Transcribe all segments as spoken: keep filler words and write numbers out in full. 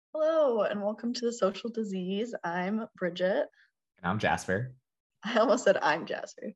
Hello, and welcome to The Social Disease. I'm Bridget. And I'm Jasper. I almost said I'm Jasper.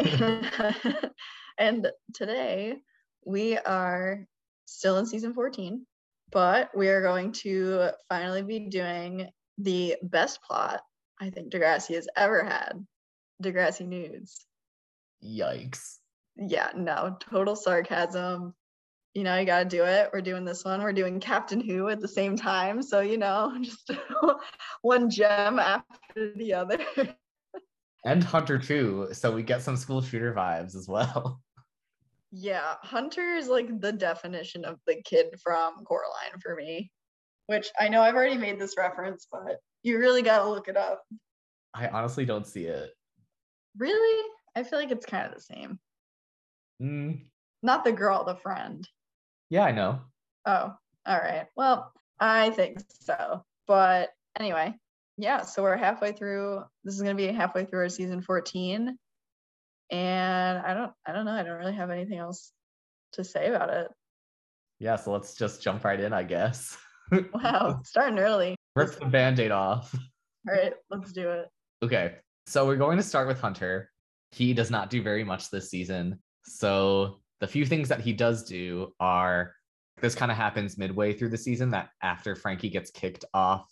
And today we are still in season fourteen, but we are going to finally be doing the best plot I think Degrassi has ever had, Degrassi Nudes. Yikes. Yeah, no, total sarcasm. You know, you gotta do it. We're doing this one. We're doing Captain Who at the same time. So, you know, just one gem after the other. And Hunter too, so we get some school shooter vibes as well. Yeah, Hunter is like the definition of the kid from Coraline for me, which I know I've already made this reference, but you really gotta look it up. I honestly don't see it. Really? I feel like it's kind of the same. Mm. Not the girl, the friend. Yeah, I know. Oh, all right. Well, I think so. But anyway, yeah, so we're halfway through. This is going to be halfway through our season fourteen. And I don't I don't know. I don't really have anything else to say about it. Yeah, so let's just jump right in, I guess. Wow, starting early. Rip the Band-Aid off. All right, let's do it. Okay, so we're going to start with Hunter. He does not do very much this season. So the few things that he does do are, this kind of happens midway through the season, that after Frankie gets kicked off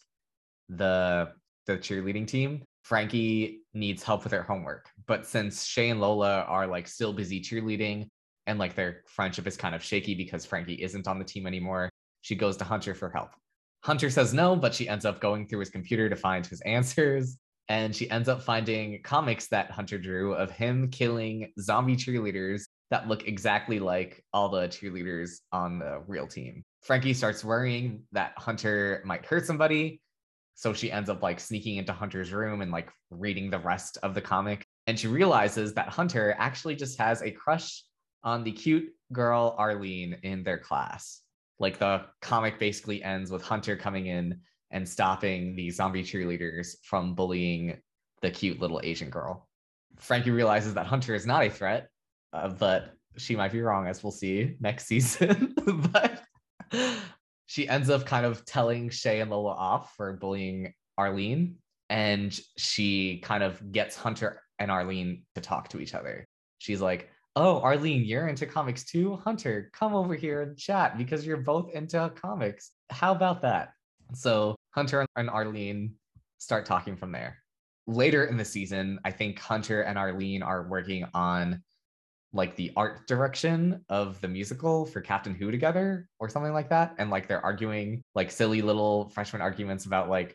the the cheerleading team, Frankie needs help with her homework. But since Shay and Lola are like still busy cheerleading and like their friendship is kind of shaky because Frankie isn't on the team anymore, she goes to Hunter for help. Hunter says no, but she ends up going through his computer to find his answers. And she ends up finding comics that Hunter drew of him killing zombie cheerleaders that look exactly like all the cheerleaders on the real team. Frankie starts worrying that Hunter might hurt somebody. So she ends up like sneaking into Hunter's room and like reading the rest of the comic. And she realizes that Hunter actually just has a crush on the cute girl Arlene in their class. Like the comic basically ends with Hunter coming in and stopping the zombie cheerleaders from bullying the cute little Asian girl. Frankie realizes that Hunter is not a threat, uh, but she might be wrong, as we'll see next season. But she ends up kind of telling Shay and Lola off for bullying Arlene, and she kind of gets Hunter and Arlene to talk to each other. She's like, oh, Arlene, you're into comics too? Hunter, come over here and chat because you're both into comics. How about that? So Hunter and Arlene start talking from there. Later in the season, I think Hunter and Arlene are working on like the art direction of the musical for Captain Who together or something like that. And like they're arguing like silly little freshman arguments about like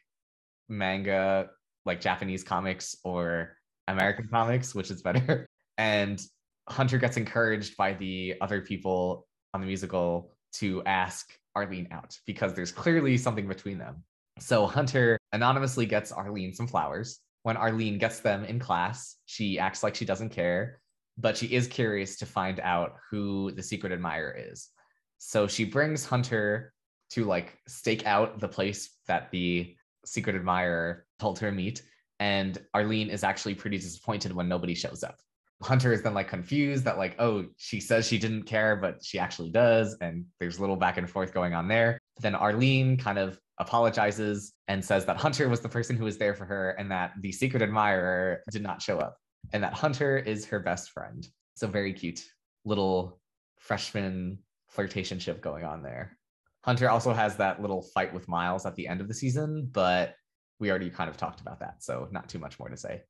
manga, like Japanese comics or American comics, which is better. And Hunter gets encouraged by the other people on the musical to ask Arlene out because there's clearly something between them. So Hunter anonymously gets Arlene some flowers. When Arlene gets them in class, she acts like she doesn't care, but she is curious to find out who the secret admirer is. So she brings Hunter to like stake out the place that the secret admirer told her to meet. And Arlene is actually pretty disappointed when nobody shows up. Hunter is then like confused that like, oh, she says she didn't care, but she actually does. And there's a little back and forth going on there. Then Arlene kind of apologizes and says that Hunter was the person who was there for her and that the secret admirer did not show up and that Hunter is her best friend. So very cute little freshman flirtationship going on there. Hunter also has that little fight with Miles at the end of the season, but we already kind of talked about that. So not too much more to say.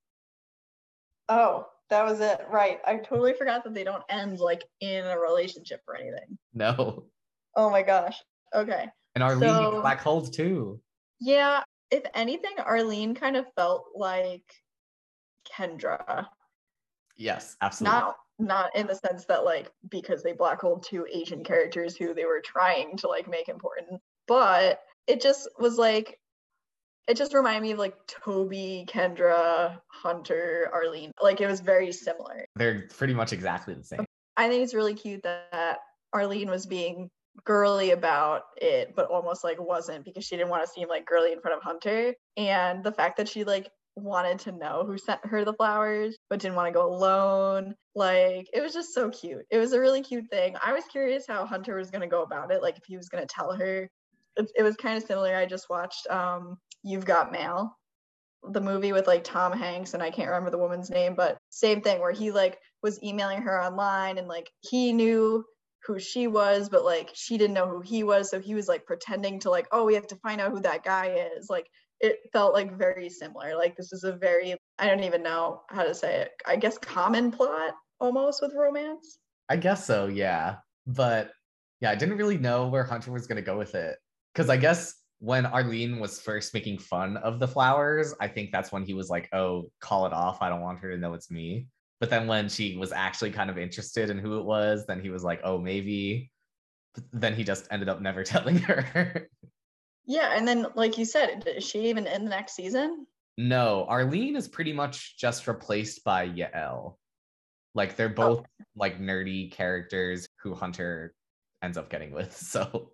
Oh, that was it. Right. I totally forgot that they don't end like in a relationship or anything. No. Oh my gosh. Okay. And Arlene so, gets black holes too. Yeah. If anything, Arlene kind of felt like Kendra. Yes, absolutely. Not not in the sense that like because they black holed two Asian characters who they were trying to like make important, but it just was like it just reminded me of like Toby, Kendra, Hunter, Arlene. Like it was very similar. They're pretty much exactly the same. I think it's really cute that Arlene was being girly about it, but almost like wasn't because she didn't want to seem like girly in front of Hunter. And the fact that she like wanted to know who sent her the flowers, but didn't want to go alone. Like, it was just so cute. It was a really cute thing. I was curious how Hunter was going to go about it. Like, if he was going to tell her it, it was kind of similar. I just watched um You've Got Mail, the movie with like Tom Hanks, and I can't remember the woman's name, but same thing where he like was emailing her online and like he knew who she was, but like she didn't know who he was, so he was like pretending to like, oh, we have to find out who that guy is. Like it felt like very similar. Like this is a very, I don't even know how to say it, I guess common plot almost with romance. I guess so, yeah. But yeah, I didn't really know where Hunter was going to go with it. Because I guess when Arlene was first making fun of the flowers, I think that's when he was like, oh, call it off. I don't want her to know it's me. But then when she was actually kind of interested in who it was, then he was like, oh, maybe. But then he just ended up never telling her. Yeah, and then like you said, is she even in the next season? No, Arlene is pretty much just replaced by Yael. Like they're both oh. like nerdy characters who Hunter ends up getting with. So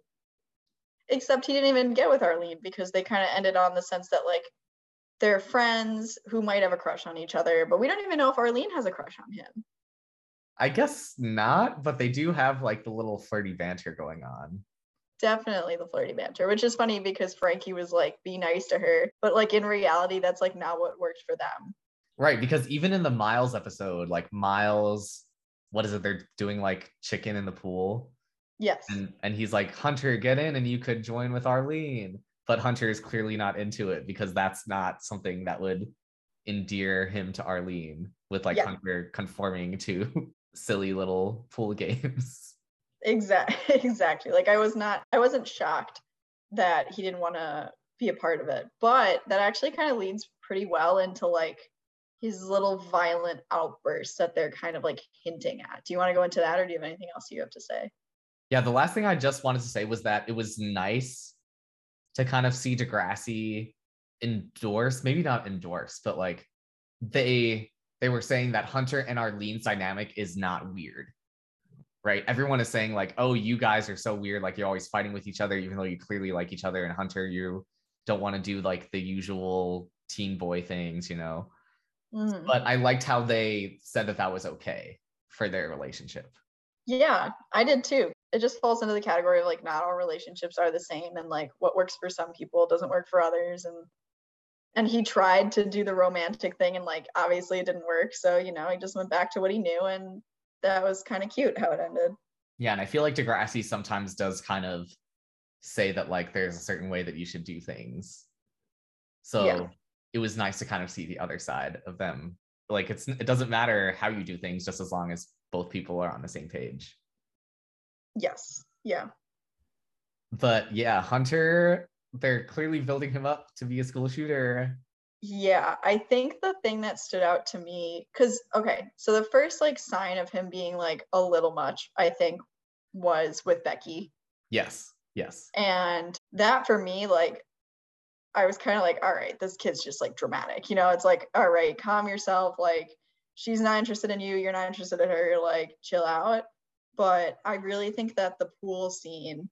except he didn't even get with Arlene because they kind of ended on the sense that like they're friends who might have a crush on each other, but we don't even know if Arlene has a crush on him. I guess not, but they do have like the little flirty banter going on. Definitely the flirty banter, which is funny because Frankie was like, be nice to her, but like in reality, that's like not what worked for them. Right, because even in the Miles episode, like Miles, what is it? They're doing like chicken in the pool. Yes. And and he's like, Hunter, get in and you could join with Arlene. But Hunter is clearly not into it because that's not something that would endear him to Arlene, with like yeah. Hunter conforming to silly little pool games. Exactly. Exactly. Like I was not, I wasn't shocked that he didn't want to be a part of it, but that actually kind of leads pretty well into like his little violent outbursts that they're kind of like hinting at. Do you want to go into that, or do you have anything else you have to say? Yeah, the last thing I just wanted to say was that it was nice to kind of see Degrassi endorse, maybe not endorse, but like they they were saying that Hunter and Arlene's dynamic is not weird, right? Everyone is saying like, oh, you guys are so weird, like you're always fighting with each other, even though you clearly like each other. And Hunter, you don't want to do like the usual teen boy things, you know? Mm. But I liked how they said that that was okay for their relationship. Yeah, I did too. It just falls into the category of like not all relationships are the same, and like what works for some people doesn't work for others. And and he tried to do the romantic thing and like obviously it didn't work. So, you know, he just went back to what he knew, and that was kind of cute how it ended. Yeah, and I feel like Degrassi sometimes does kind of say that like there's a certain way that you should do things. So yeah. It was nice to kind of see the other side of them. Like it's it doesn't matter how you do things, just as long as both people are on the same page. Yes. Yeah. But yeah, Hunter, they're clearly building him up to be a school shooter. Yeah, I think the thing that stood out to me, because okay, so the first like sign of him being like a little much, I think, was with Becky. Yes. Yes. And that for me, like, I was kind of like, all right, this kid's just like dramatic, you know, it's like, all right, calm yourself. Like, she's not interested in you. You're not interested in her. Like, chill out. But I really think that the pool scene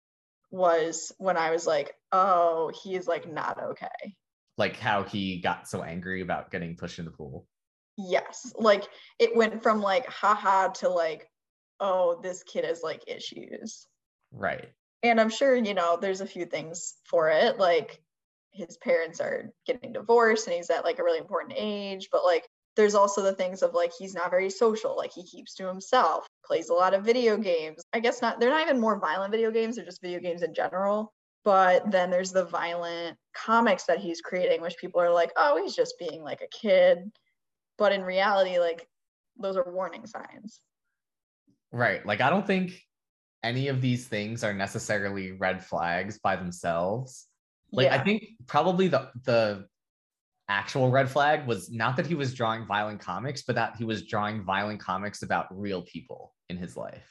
was when I was like, oh, he's like not okay. Like how he got so angry about getting pushed in the pool. Yes. Like it went from like, haha to like, oh, this kid has like issues. Right. And I'm sure, you know, there's a few things for it. Like his parents are getting divorced and he's at like a really important age, but like there's also the things of like he's not very social, like he keeps to himself, plays a lot of video games. I guess not, they're not even more violent video games, they're just video games in general. But then there's the violent comics that he's creating, which people are like, oh, he's just being like a kid. But in reality, like those are warning signs. Right. Like I don't think any of these things are necessarily red flags by themselves. Like yeah. I think probably the the actual red flag was not that he was drawing violent comics, but that he was drawing violent comics about real people in his life.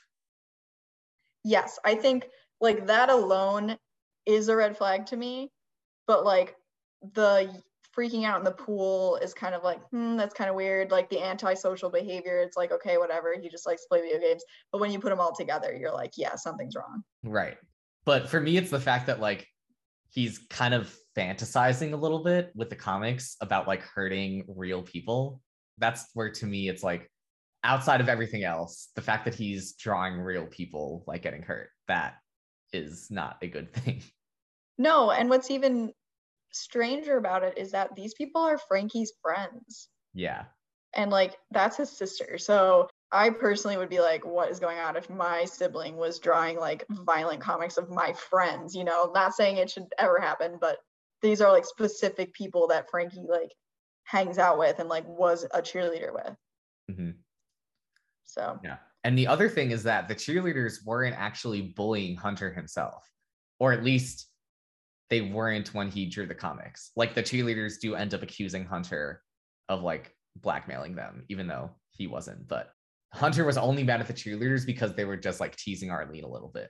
Yes, I think like that alone is a red flag to me, but like the freaking out in the pool is kind of like, hmm, that's kind of weird. Like the antisocial behavior, it's like, okay, whatever, he just likes to play video games. But when you put them all together, you're like, yeah, something's wrong. Right. But for me, it's the fact that like he's kind of fantasizing a little bit with the comics about like hurting real people. That's where to me it's like, outside of everything else, the fact that he's drawing real people like getting hurt, that is not a good thing. No, and what's even stranger about it is that these people are Frankie's friends. Yeah. And like that's his sister. So I personally would be like, what is going on if my sibling was drawing like violent comics of my friends? You know, not saying it should ever happen, but these are like specific people that Frankie like hangs out with and like was a cheerleader with. Mm-hmm. So yeah. And the other thing is that the cheerleaders weren't actually bullying Hunter himself, or at least they weren't when he drew the comics. Like the cheerleaders do end up accusing Hunter of like blackmailing them, even though he wasn't. But Hunter was only mad at the cheerleaders because they were just like teasing Arlene a little bit.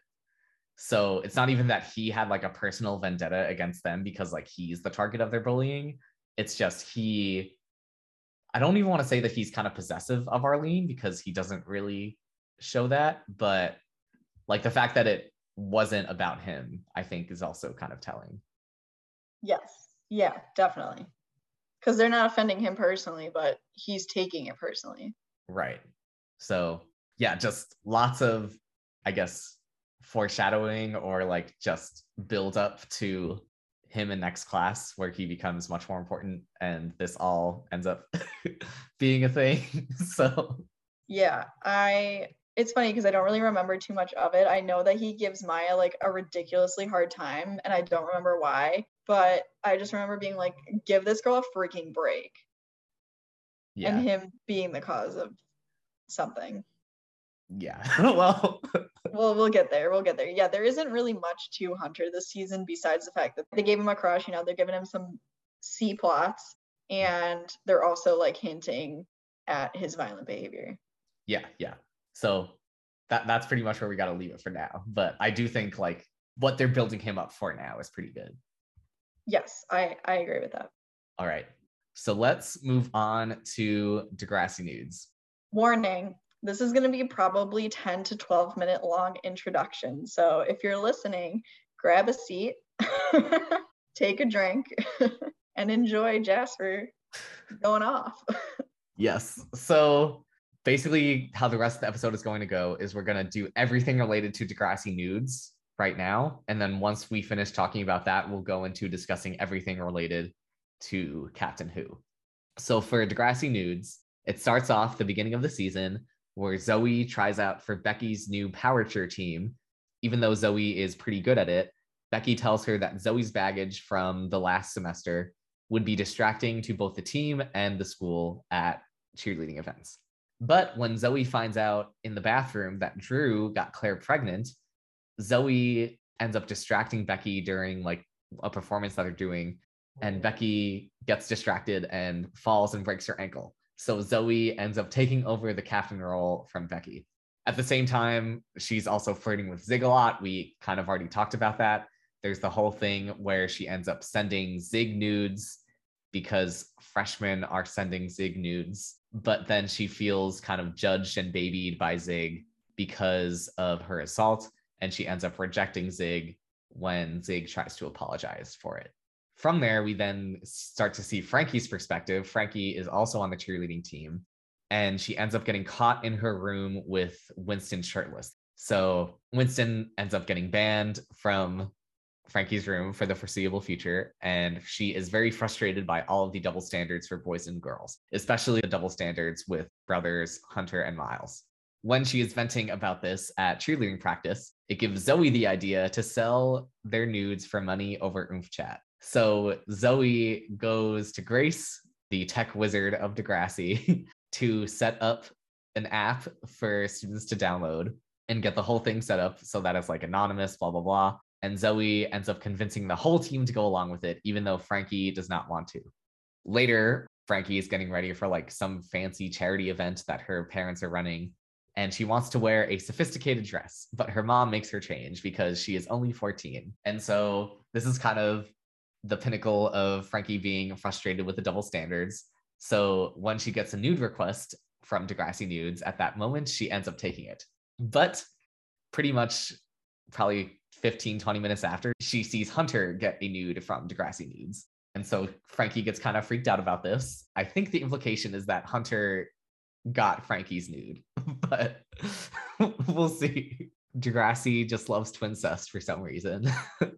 So it's not even that he had like a personal vendetta against them because like he's the target of their bullying. It's just he, I don't even want to say that he's kind of possessive of Arlene because he doesn't really show that. But like the fact that it wasn't about him, I think is also kind of telling. Yes. Yeah, definitely. Because they're not offending him personally, but he's taking it personally. Right. So yeah, just lots of, I guess, foreshadowing or like just build up to him in next class where he becomes much more important and this all ends up being a thing. So yeah, I it's funny because I don't really remember too much of it. I know that he gives Maya like a ridiculously hard time and I don't remember why, but I just remember being like, give this girl a freaking break. Yeah. And him being the cause of something. Yeah. well, well, we'll get there. We'll get there. Yeah, there isn't really much to Hunter this season besides the fact that they gave him a crush. You know, they're giving him some C plots, and they're also like hinting at his violent behavior. Yeah, yeah. So that that's pretty much where we got to leave it for now. But I do think like what they're building him up for now is pretty good. Yes, I I agree with that. All right. So let's move on to Degrassi Nudes. Warning. This is going to be probably ten to twelve minute long introduction. So if you're listening, grab a seat, take a drink, and enjoy Jasper going off. Yes. So basically how the rest of the episode is going to go is we're going to do everything related to Degrassi Nudes right now. And then once we finish talking about that, we'll go into discussing everything related to Captain Who. So for Degrassi Nudes, it starts off the beginning of the season where Zoe tries out for Becky's new Power Cheer team. Even though Zoe is pretty good at it, Becky tells her that Zoe's baggage from the last semester would be distracting to both the team and the school at cheerleading events. But when Zoe finds out in the bathroom that Drew got Claire pregnant, Zoe ends up distracting Becky during like a performance that they're doing, and Becky gets distracted and falls and breaks her ankle. So Zoe ends up taking over the captain role from Becky. At the same time, she's also flirting with Zig a lot. We kind of already talked about that. There's the whole thing where she ends up sending Zig nudes because freshmen are sending Zig nudes, but then she feels kind of judged and babied by Zig because of her assault, and she ends up rejecting Zig when Zig tries to apologize for it. From there, we then start to see Frankie's perspective. Frankie is also on the cheerleading team, and she ends up getting caught in her room with Winston shirtless. So Winston ends up getting banned from Frankie's room for the foreseeable future, and she is very frustrated by all of the double standards for boys and girls, especially the double standards with brothers Hunter and Miles. When she is venting about this at cheerleading practice, it gives Zoe the idea to sell their nudes for money over Oomph Chat. So Zoe goes to Grace, the tech wizard of Degrassi, to set up an app for students to download and get the whole thing set up so that it's like anonymous, blah, blah, blah. And Zoe ends up convincing the whole team to go along with it, even though Frankie does not want to. Later, Frankie is getting ready for like some fancy charity event that her parents are running, and she wants to wear a sophisticated dress, but her mom makes her change because she is only fourteen. And so this is kind of the pinnacle of Frankie being frustrated with the double standards. So when she gets a nude request from Degrassi Nudes, at that moment, she ends up taking it. But pretty much probably fifteen, twenty minutes after, she sees Hunter get a nude from Degrassi Nudes. And so Frankie gets kind of freaked out about this. I think the implication is that Hunter got Frankie's nude, but we'll see. Degrassi just loves twincest for some reason.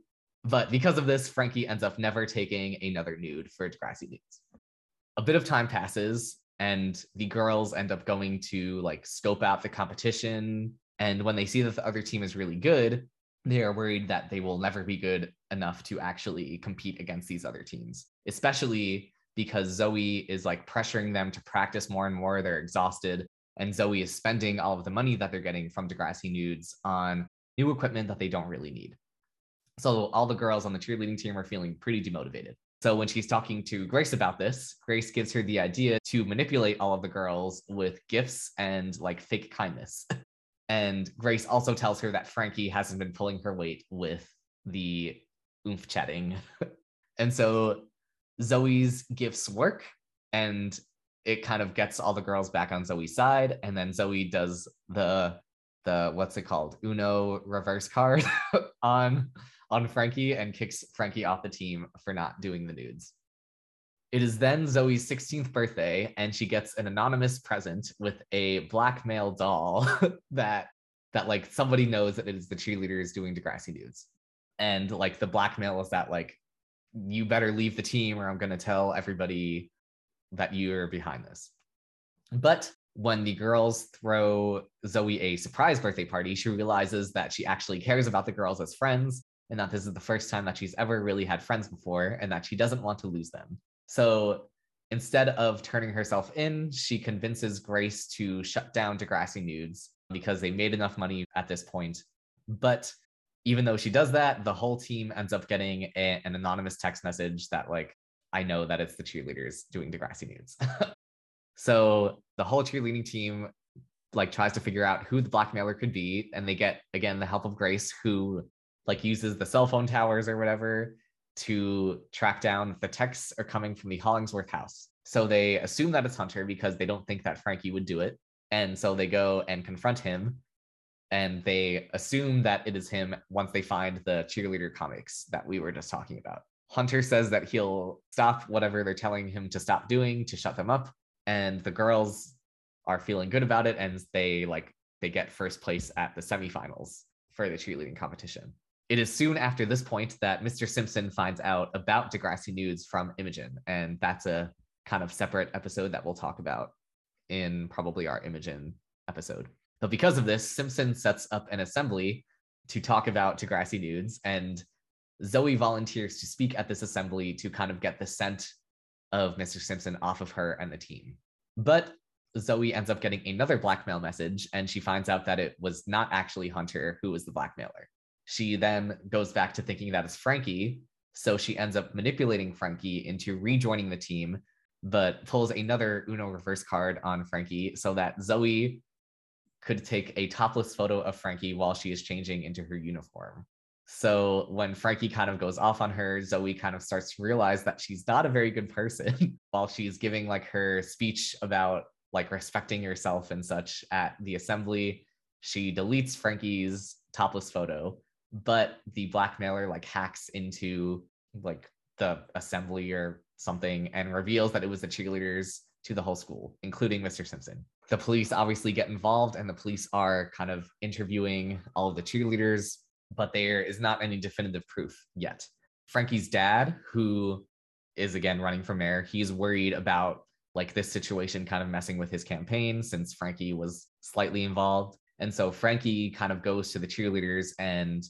But because of this, Frankie ends up never taking another nude for Degrassi Nudes. A bit of time passes, and the girls end up going to like scope out the competition. And when they see that the other team is really good, they are worried that they will never be good enough to actually compete against these other teams, especially because Zoe is like pressuring them to practice more and more. They're exhausted. And Zoe is spending all of the money that they're getting from Degrassi Nudes on new equipment that they don't really need. So all the girls on the cheerleading team are feeling pretty demotivated. So when she's talking to Grace about this, Grace gives her the idea to manipulate all of the girls with gifts and like fake kindness. And Grace also tells her that Frankie hasn't been pulling her weight with the oomph chatting. And so Zoe's gifts work, and it kind of gets all the girls back on Zoe's side. And then Zoe does the, the what's it called? Uno reverse card on on Frankie and kicks Frankie off the team for not doing the nudes. It is then Zoe's sixteenth birthday, and she gets an anonymous present with a blackmail doll that that like somebody knows that it is the cheerleaders doing Degrassi Nudes. And like the blackmail is that like, you better leave the team or I'm going to tell everybody that you're behind this. But when the girls throw Zoe a surprise birthday party, she realizes that she actually cares about the girls as friends, and that this is the first time that she's ever really had friends before, and that she doesn't want to lose them. So instead of turning herself in, she convinces Grace to shut down Degrassi Nudes because they made enough money at this point. But even though she does that, the whole team ends up getting a, an anonymous text message that like, I know that it's the cheerleaders doing Degrassi Nudes. So the whole cheerleading team like tries to figure out who the blackmailer could be, and they get, again, the help of Grace, who like uses the cell phone towers or whatever to track down the texts are coming from the Hollingsworth house. So they assume that it's Hunter because they don't think that Frankie would do it. And so they go and confront him, and they assume that it is him once they find the cheerleader comics that we were just talking about. Hunter says that he'll stop whatever they're telling him to stop doing to shut them up. And the girls are feeling good about it, and they like they get first place at the semifinals for the cheerleading competition. It is soon after this point that Mister Simpson finds out about Degrassi Nudes from Imogen, and that's a kind of separate episode that we'll talk about in probably our Imogen episode. But because of this, Simpson sets up an assembly to talk about Degrassi Nudes, and Zoe volunteers to speak at this assembly to kind of get the scent of Mister Simpson off of her and the team. But Zoe ends up getting another blackmail message, and she finds out that it was not actually Hunter who was the blackmailer. She then goes back to thinking that it's Frankie, so she ends up manipulating Frankie into rejoining the team, but pulls another Uno reverse card on Frankie so that Zoe could take a topless photo of Frankie while she is changing into her uniform. So when Frankie kind of goes off on her, Zoe kind of starts to realize that she's not a very good person while she's giving like her speech about like respecting yourself and such at the assembly. She deletes Frankie's topless photo, but the blackmailer like hacks into like the assembly or something and reveals that it was the cheerleaders to the whole school, including Mister Simpson. The police obviously get involved, and the police are kind of interviewing all of the cheerleaders, but there is not any definitive proof yet. Frankie's dad, who is again running for mayor, he's worried about like this situation kind of messing with his campaign since Frankie was slightly involved. And so Frankie kind of goes to the cheerleaders and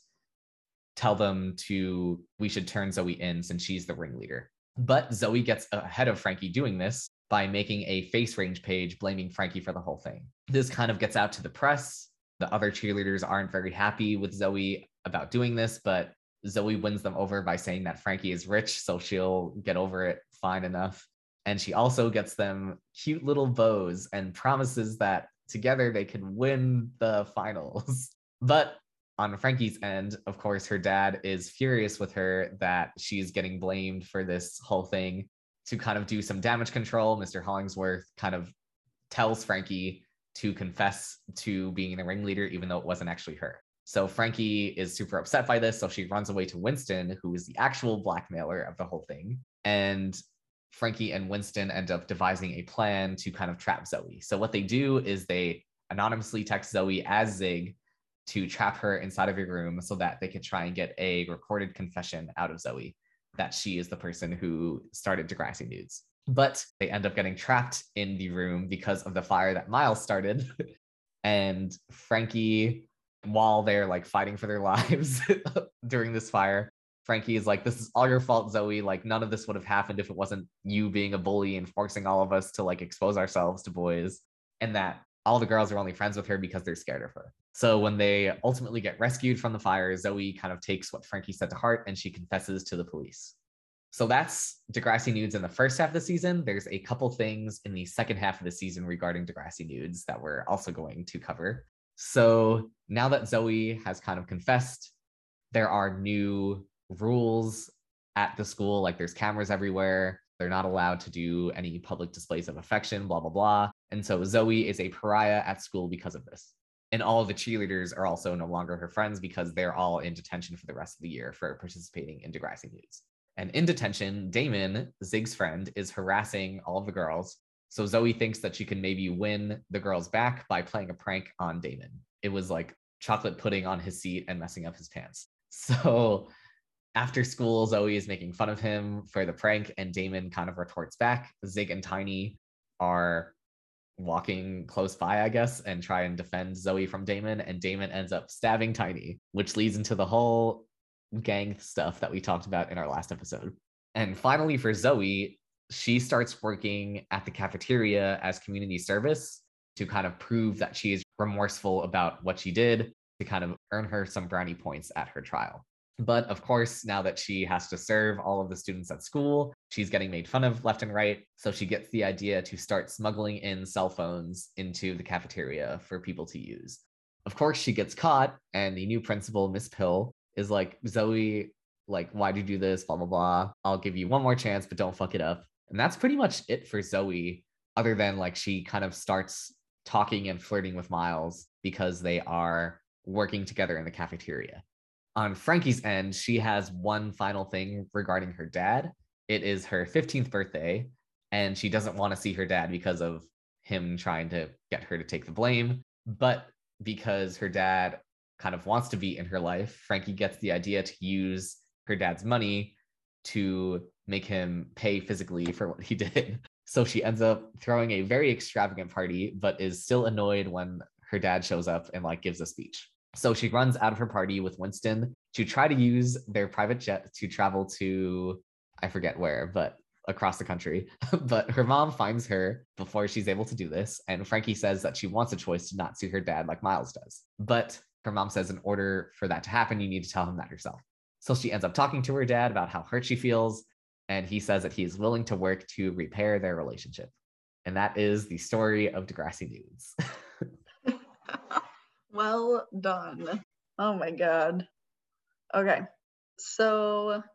tell them to, we should turn Zoe in since she's the ringleader. But Zoe gets ahead of Frankie doing this by making a face range page blaming Frankie for the whole thing. This kind of gets out to the press. The other cheerleaders aren't very happy with Zoe about doing this, but Zoe wins them over by saying that Frankie is rich, so she'll get over it fine enough. And she also gets them cute little bows and promises that together they can win the finals. But on Frankie's end, of course, her dad is furious with her that she's getting blamed for this whole thing. To kind of do some damage control, Mister Hollingsworth kind of tells Frankie to confess to being the ringleader, even though it wasn't actually her. So Frankie is super upset by this, so she runs away to Winston, who is the actual blackmailer of the whole thing. And Frankie and Winston end up devising a plan to kind of trap Zoe. So what they do is they anonymously text Zoe as Zig to trap her inside of your room so that they could try and get a recorded confession out of Zoe that she is the person who started Degrassi Nudes. But they end up getting trapped in the room because of the fire that Miles started. And Frankie, while they're like fighting for their lives during this fire, Frankie is like, this is all your fault, Zoe. Like, none of this would have happened if it wasn't you being a bully and forcing all of us to like expose ourselves to boys. And that all the girls are only friends with her because they're scared of her. So when they ultimately get rescued from the fire, Zoe kind of takes what Frankie said to heart and she confesses to the police. So that's Degrassi Nudes in the first half of the season. There's a couple things in the second half of the season regarding Degrassi Nudes that we're also going to cover. So now that Zoe has kind of confessed, there are new rules at the school. Like there's cameras everywhere. They're not allowed to do any public displays of affection, blah, blah, blah. And so Zoe is a pariah at school because of this. And all of the cheerleaders are also no longer her friends because they're all in detention for the rest of the year for participating in Degrassi Nudes. And in detention, Damon, Zig's friend, is harassing all of the girls. So Zoe thinks that she can maybe win the girls back by playing a prank on Damon. It was like chocolate pudding on his seat and messing up his pants. So after school, Zoe is making fun of him for the prank, and Damon kind of retorts back. Zig and Tiny are walking close by, I guess, and try and defend Zoe from Damon, and Damon ends up stabbing Tiny, which leads into the whole gang stuff that we talked about in our last episode. And finally, for Zoe, she starts working at the cafeteria as community service to kind of prove that she is remorseful about what she did, to kind of earn her some brownie points at her trial. But of course, now that she has to serve all of the students at school, she's getting made fun of left and right. So she gets the idea to start smuggling in cell phones into the cafeteria for people to use. Of course, she gets caught, and the new principal, Miss Pill, is like, Zoe, like, why'd you do this? Blah, blah, blah. I'll give you one more chance, but don't fuck it up. And that's pretty much it for Zoe, other than like she kind of starts talking and flirting with Miles because they are working together in the cafeteria. On Frankie's end, she has one final thing regarding her dad. It is her fifteenth birthday, and she doesn't want to see her dad because of him trying to get her to take the blame. But because her dad kind of wants to be in her life, Frankie gets the idea to use her dad's money to make him pay physically for what he did. So she ends up throwing a very extravagant party, but is still annoyed when her dad shows up and like gives a speech. So she runs out of her party with Winston to try to use their private jet to travel to, I forget where, but across the country. But her mom finds her before she's able to do this. And Frankie says that she wants a choice to not sue her dad like Miles does. But her mom says in order for that to happen, you need to tell him that yourself. So she ends up talking to her dad about how hurt she feels. And he says that he is willing to work to repair their relationship. And that is the story of Degrassi Nudes. Well done. Oh my God. Okay. So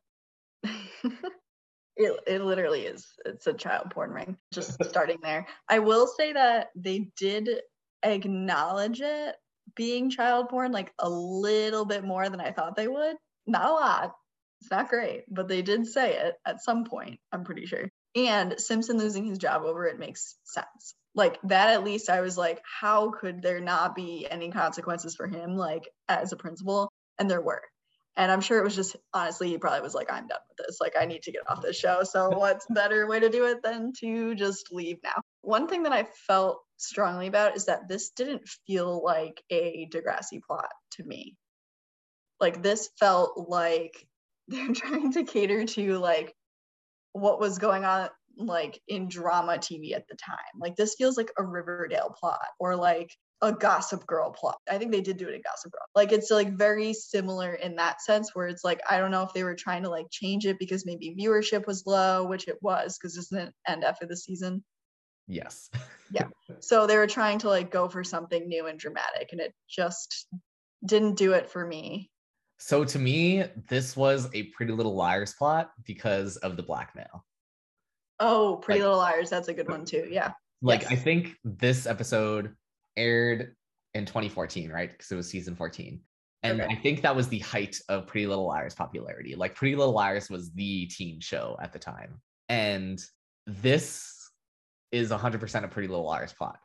it, it literally is. It's a child porn ring. Just starting there. I will say that they did acknowledge it being child porn like a little bit more than I thought they would. Not a lot. It's not great, but they did say it at some point, I'm pretty sure. And Simpson losing his job over it makes sense. Like that, at least I was like, how could there not be any consequences for him, like as a principal? And there were. And I'm sure it was just, honestly, he probably was like, I'm done with this. Like, I need to get off this show. So what's better way to do it than to just leave now? One thing that I felt strongly about is that this didn't feel like a Degrassi plot to me. Like this felt like they're trying to cater to like what was going on like in drama T V at the time. Like this feels like a Riverdale plot or like a Gossip Girl plot. I think they did do it in Gossip Girl. Like it's like very similar in that sense where it's like, I don't know if they were trying to like change it because maybe viewership was low, which it was because this didn't end after the season. Yes. Yeah. So they were trying to like go for something new and dramatic and it just didn't do it for me. So to me, this was a Pretty Little Liars plot because of the blackmail. Oh, Pretty like, Little Liars. That's a good one too. Yeah. Like, yes. I think this episode aired in twenty fourteen, right? Because it was season fourteen. And okay. I think that was the height of Pretty Little Liars popularity. Like Pretty Little Liars was the teen show at the time. And this is one hundred percent a Pretty Little Liars plot.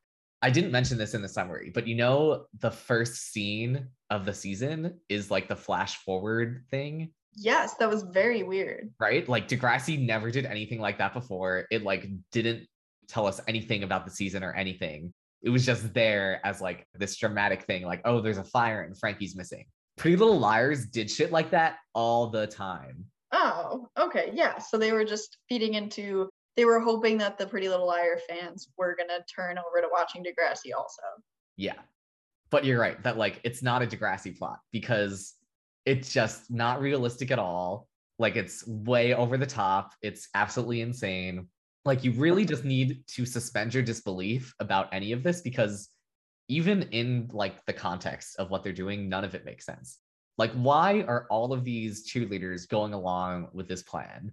I didn't mention this in the summary, but you know, the first scene of the season is like the flash forward thing. Yes, that was very weird. Right? Like Degrassi never did anything like that before. It like didn't tell us anything about the season or anything. It was just there as like this dramatic thing, like, oh, there's a fire and Frankie's missing. Pretty Little Liars did shit like that all the time. Oh, okay. Yeah. So they were just feeding into, they were hoping that the Pretty Little Liar fans were going to turn over to watching Degrassi also. Yeah. But you're right that like it's not a Degrassi plot because it's just not realistic at all. Like it's way over the top. It's absolutely insane. Like you really just need to suspend your disbelief about any of this because even in like the context of what they're doing, none of it makes sense. Like, why are all of these cheerleaders going along with this plan?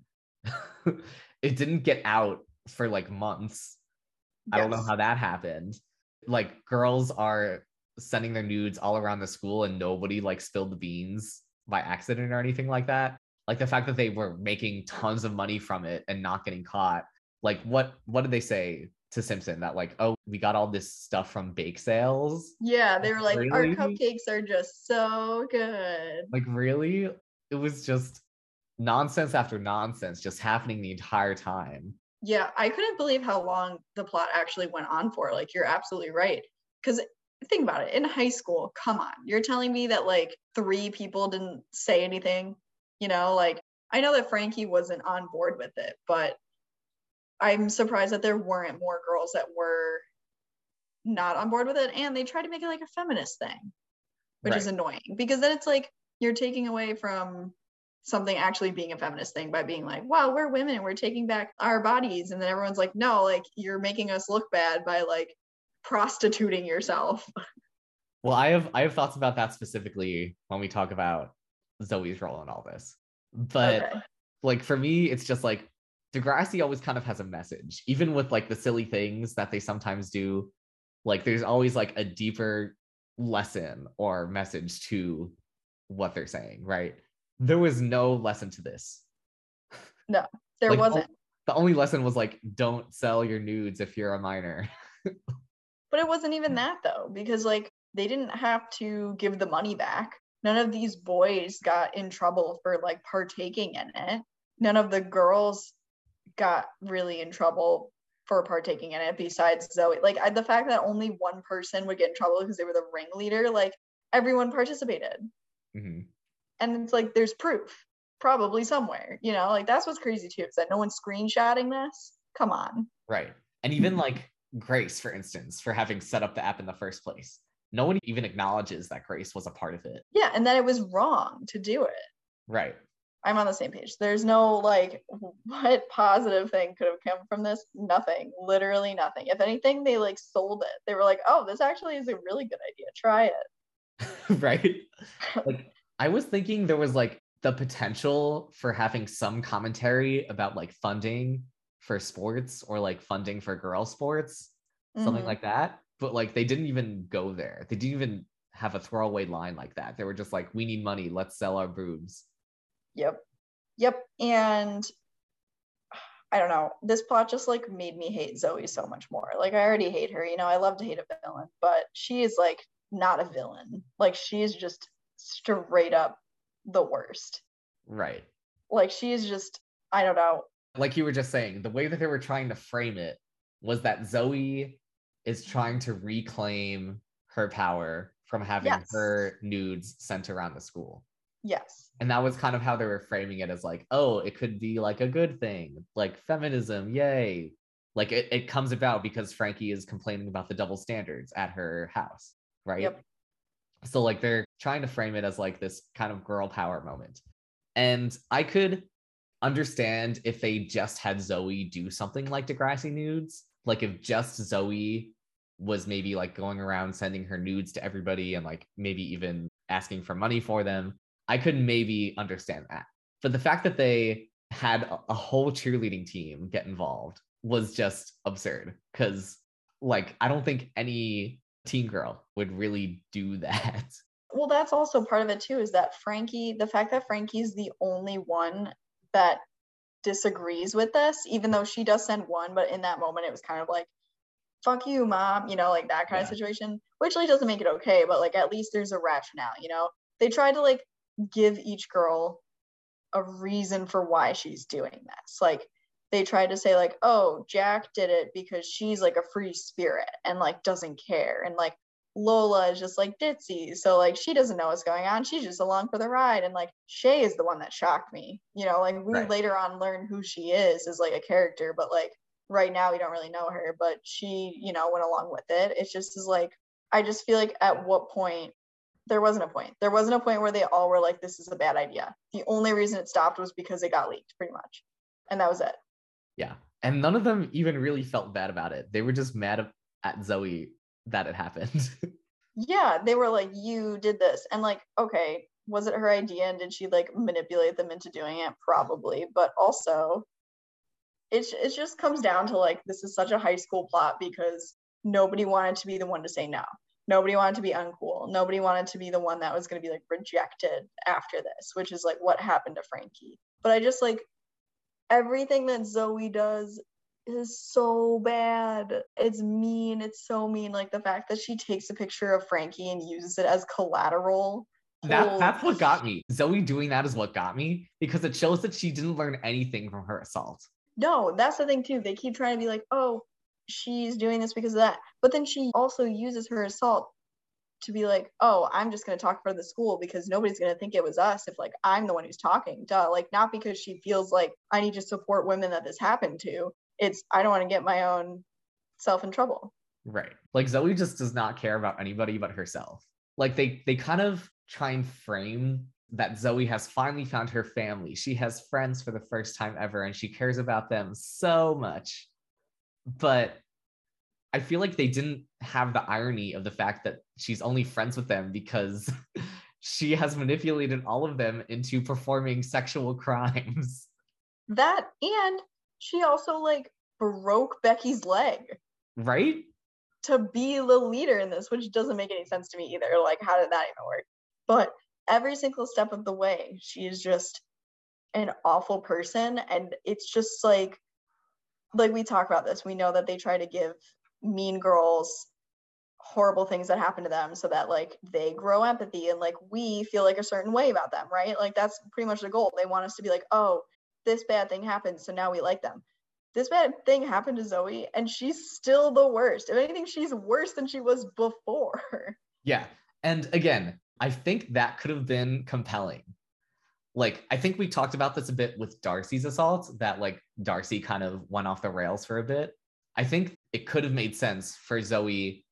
It didn't get out for like months. Yes. I don't know how that happened. Like, girls are sending their nudes all around the school and nobody like spilled the beans by accident or anything like that. Like the fact that they were making tons of money from it and not getting caught. Like, what what did they say to Simpson? That like, oh, we got all this stuff from bake sales? Yeah, they were like, really? Our cupcakes are just so good. Like, really? It was just nonsense after nonsense just happening the entire time. Yeah, I couldn't believe how long the plot actually went on for. Like, you're absolutely right. Because think about it, in high school, come on, you're telling me that like three people didn't say anything, you know? Like, I know that Frankie wasn't on board with it, but I'm surprised that there weren't more girls that were not on board with it. And they tried to make it like a feminist thing, which right. is annoying because then it's like you're taking away from something actually being a feminist thing by being like, wow, we're women and we're taking back our bodies. And then everyone's like, no, like you're making us look bad by like prostituting yourself. Well, I have I have thoughts about that specifically when we talk about Zoe's role in all this. But okay. like for me, it's just like Degrassi always kind of has a message, even with like the silly things that they sometimes do. Like there's always like a deeper lesson or message to what they're saying, right? There was no lesson to this. No, there like, wasn't. The only lesson was like, don't sell your nudes if you're a minor. But it wasn't even that though, because like they didn't have to give the money back. None of these boys got in trouble for like partaking in it. None of the girls got really in trouble for partaking in it besides Zoe. Like I, the fact that only one person would get in trouble because they were the ringleader, like everyone participated. Mm-hmm. And it's like there's proof probably somewhere, you know, like that's what's crazy too, is that no one's screenshotting this. Come on. Right. And even like Grace, for instance, for having set up the app in the first place. No one even acknowledges that Grace was a part of it. Yeah, and that it was wrong to do it. Right. I'm on the same page. There's no like, what positive thing could have come from this? Nothing. Literally nothing. If anything, they like sold it. They were like, oh, this actually is a really good idea. Try it. Right. Like I was thinking there was like the potential for having some commentary about like funding for sports or like funding for girl sports, mm-hmm. something like that. But like they didn't even go there. They didn't even have a throwaway line like that. They were just like, we need money. Let's sell our boobs. Yep. Yep. And I don't know. This plot just like made me hate Zoe so much more. Like I already hate her. You know, I love to hate a villain, but she is like not a villain. Like she is just straight up the worst. Right. Like she is just, I don't know. Like you were just saying, the way that they were trying to frame it was that Zoe is trying to reclaim her power from having yes. her nudes sent around the school. Yes. And that was kind of how they were framing it, as like, oh, it could be like a good thing, like feminism, yay. Like it, it comes about because Frankie is complaining about the double standards at her house, right? Yep. So like they're trying to frame it as like this kind of girl power moment. And I could understand if they just had Zoe do something like Degrassi nudes. Like if just Zoe was maybe like going around sending her nudes to everybody and like maybe even asking for money for them, I could maybe understand that. But the fact that they had a, a whole cheerleading team get involved was just absurd. Because like, I don't think any teen girl would really do that. Well, that's also part of it too, is that Frankie, the fact that Frankie's the only one that disagrees with this, even though she does send one, but in that moment it was kind of like, fuck you, mom, you know, like that kind Yeah. of situation, which like doesn't make it okay, but like at least there's a rationale, you know? They tried to like give each girl a reason for why she's doing this. Like they tried to say like, oh, Jack did it because she's like a free spirit and like doesn't care. And like Lola is just like ditzy. So like she doesn't know what's going on. She's just along for the ride. And like Shay is the one that shocked me. You know, like we Right. later on learn who she is as like a character, but like right now we don't really know her, but she, you know, went along with it. It's just is like, I just feel like at what point there wasn't a point. There wasn't a point where they all were like, this is a bad idea. The only reason it stopped was because it got leaked, pretty much. And that was it. Yeah. And none of them even really felt bad about it. They were just mad at Zoe that it happened. Yeah, they were like, you did this. And like, okay, was it her idea and did she like manipulate them into doing it? Probably. But also, it, it just comes down to like, this is such a high school plot because nobody wanted to be the one to say no. Nobody wanted to be uncool. Nobody wanted to be the one that was going to be like rejected after this, which is like what happened to Frankie. But I just like everything that Zoe does is so bad. It's mean. It's so mean. Like the fact that she takes a picture of Frankie and uses it as collateral. That that's what got me. Zoe doing that is what got me because it shows that she didn't learn anything from her assault. No, that's the thing too. They keep trying to be like, oh, she's doing this because of that. But then she also uses her assault to be like, oh, I'm just going to talk for the school because nobody's going to think it was us if like I'm the one who's talking. Duh. Like not because she feels like I need to support women that this happened to. It's I don't want to get my own self in trouble. Right. Like Zoe just does not care about anybody but herself. Like they they kind of try and frame that Zoe has finally found her family. She has friends for the first time ever and she cares about them so much. But I feel like they didn't have the irony of the fact that she's only friends with them because she has manipulated all of them into performing sexual crimes. That, and she also like broke Becky's leg. Right? To be the leader in this, which doesn't make any sense to me either. Like, how did that even work? But every single step of the way, she is just an awful person. And it's just like, like we talk about this, we know that they try to give mean girls horrible things that happen to them so that like they grow empathy and like we feel like a certain way about them, right? Like that's pretty much the goal. They want us to be like, oh, this bad thing happened, so now we like them. This bad thing happened to Zoe and she's still the worst. If anything, she's worse than she was before. Yeah. And again, I think that could have been compelling. Like, I think we talked about this a bit with Darcy's assault, that like Darcy kind of went off the rails for a bit. I think it could have made sense for Zoe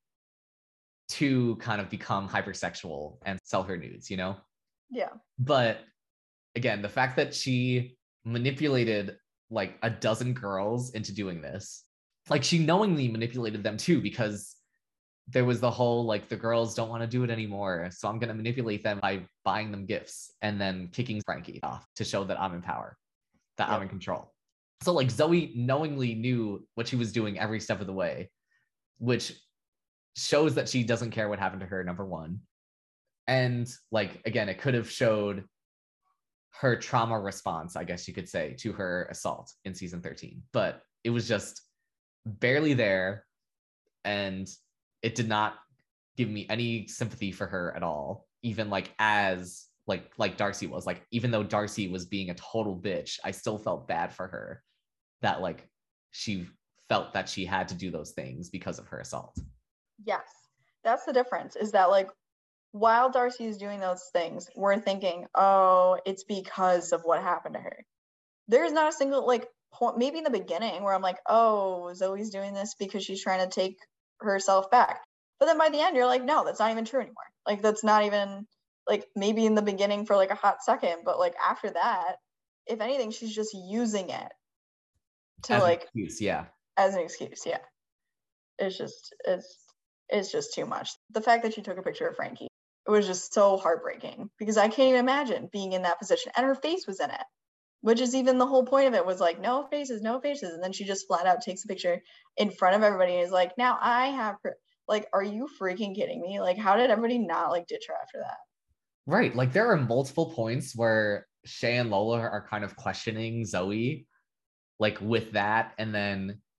to kind of become hypersexual and sell her nudes, you know? Yeah. But again, the fact that she manipulated like a dozen girls into doing this, like she knowingly manipulated them too, because there was the whole like the girls don't want to do it anymore, so I'm going to manipulate them by buying them gifts and then kicking Frankie off to show that I'm in power, that yep. I'm in control. So like Zoe knowingly knew what she was doing every step of the way, which shows that she doesn't care what happened to her, number one. And like, again, it could have showed her trauma response, I guess you could say, to her assault in season thirteen, but it was just barely there. And it did not give me any sympathy for her at all. Even like as like, like Darcy was like, even though Darcy was being a total bitch, I still felt bad for her that like she felt that she had to do those things because of her assault. Yes, that's the difference, is that like while Darcy is doing those things, we're thinking, oh, it's because of what happened to her. There's not a single like point, maybe in the beginning, where I'm like, oh, Zoe's doing this because she's trying to take herself back. But then by the end, you're like, no, that's not even true anymore. Like, that's not even, like, maybe in the beginning for like a hot second, but like after that, if anything, she's just using it to as like, an excuse, yeah. As an excuse, yeah. It's just, it's, it's just too much. The fact that she took a picture of Frankie, it was just so heartbreaking because I can't even imagine being in that position. And her face was in it, which is even the whole point of it, was like, no faces, no faces. And then she just flat out takes a picture in front of everybody and is like, now I have her. Like, are you freaking kidding me? Like, how did everybody not like ditch her after that? Right. Like there are multiple points where Shay and Lola are kind of questioning Zoe, like with that. And then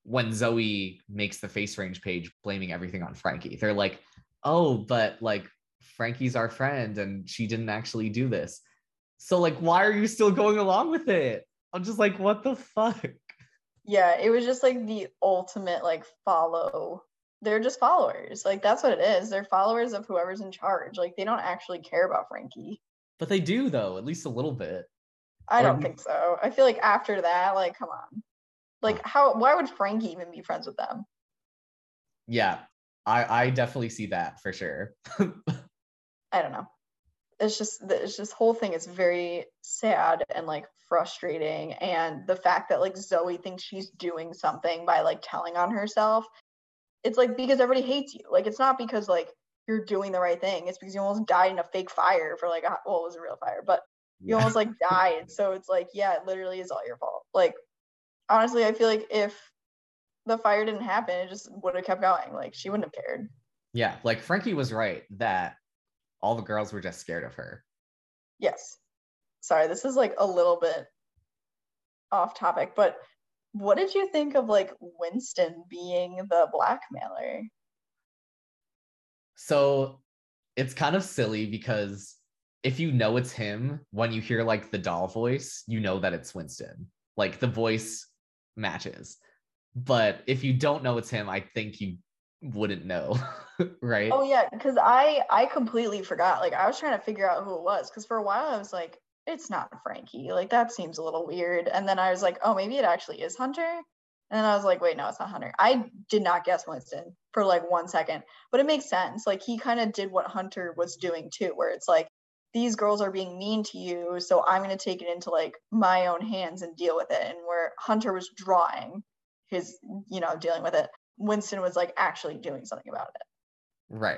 when Zoe makes the face range page blaming everything on Frankie. They're like, oh, but like Frankie's our friend and she didn't actually do this. So like, why are you still going along with it? I'm just like, what the fuck? Yeah, it was just like the ultimate like follow. They're just followers. Like that's what it is. They're followers of whoever's in charge. Like they don't actually care about Frankie. But they do though, at least a little bit. I Or- don't think so. I feel like after that, like, come on. Like how why would Frankie even be friends with them? Yeah, I I definitely see that for sure. I don't know. It's just it's just whole thing is very sad and like frustrating, and the fact that like Zoe thinks she's doing something by like telling on herself, it's like because everybody hates you. Like it's not because like you're doing the right thing. It's because you almost died in a fake fire for like a, well, it was a real fire, but you almost like died. So it's like, yeah, it literally is all your fault. Like honestly, I feel like if the fire didn't happen, it just would have kept going. Like she wouldn't have cared. Yeah, like Frankie was right that all the girls were just scared of her. Yes. Sorry, this is like a little bit off topic, but what did you think of like Winston being the blackmailer? So it's kind of silly because if you know it's him, when you hear like the doll voice, you know that it's Winston. Like the voice matches. But if you don't know it's him, I think you wouldn't know, right? Oh yeah, because I I completely forgot. Like I was trying to figure out who it was because for a while I was like, it's not Frankie. Like that seems a little weird. And then I was like, oh, maybe it actually is Hunter. And then I was like, wait, no, it's not Hunter. I did not guess Winston for like one second, but it makes sense. Like he kind of did what Hunter was doing too, where it's like these girls are being mean to you, so I'm gonna take it into like my own hands and deal with it. And where Hunter was drawing his, you know, dealing with it, Winston was like actually doing something about it. Right.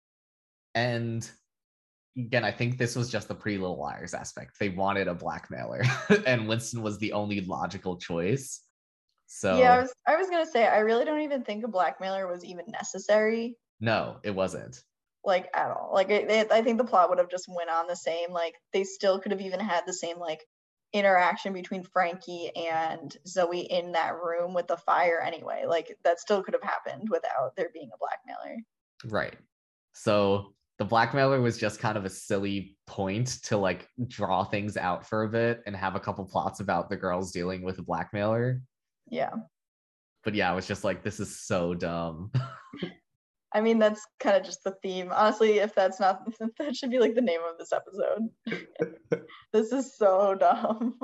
And again, I think this was just the Pretty Little Liars aspect. They wanted a blackmailer, and Winston was the only logical choice. So yeah, I was I was gonna say I really don't even think a blackmailer was even necessary. No, it wasn't. Like at all. Like it, it, I think the plot would have just went on the same. Like they still could have even had the same like interaction between Frankie and Zoe in that room with the fire anyway. Like that still could have happened without there being a blackmailer. Right. So the blackmailer was just kind of a silly point to like draw things out for a bit and have a couple plots about the girls dealing with a blackmailer. Yeah. But yeah, I was just like, this is so dumb. I mean, that's kind of just the theme. Honestly, if that's not, that should be like the name of this episode. This is so dumb.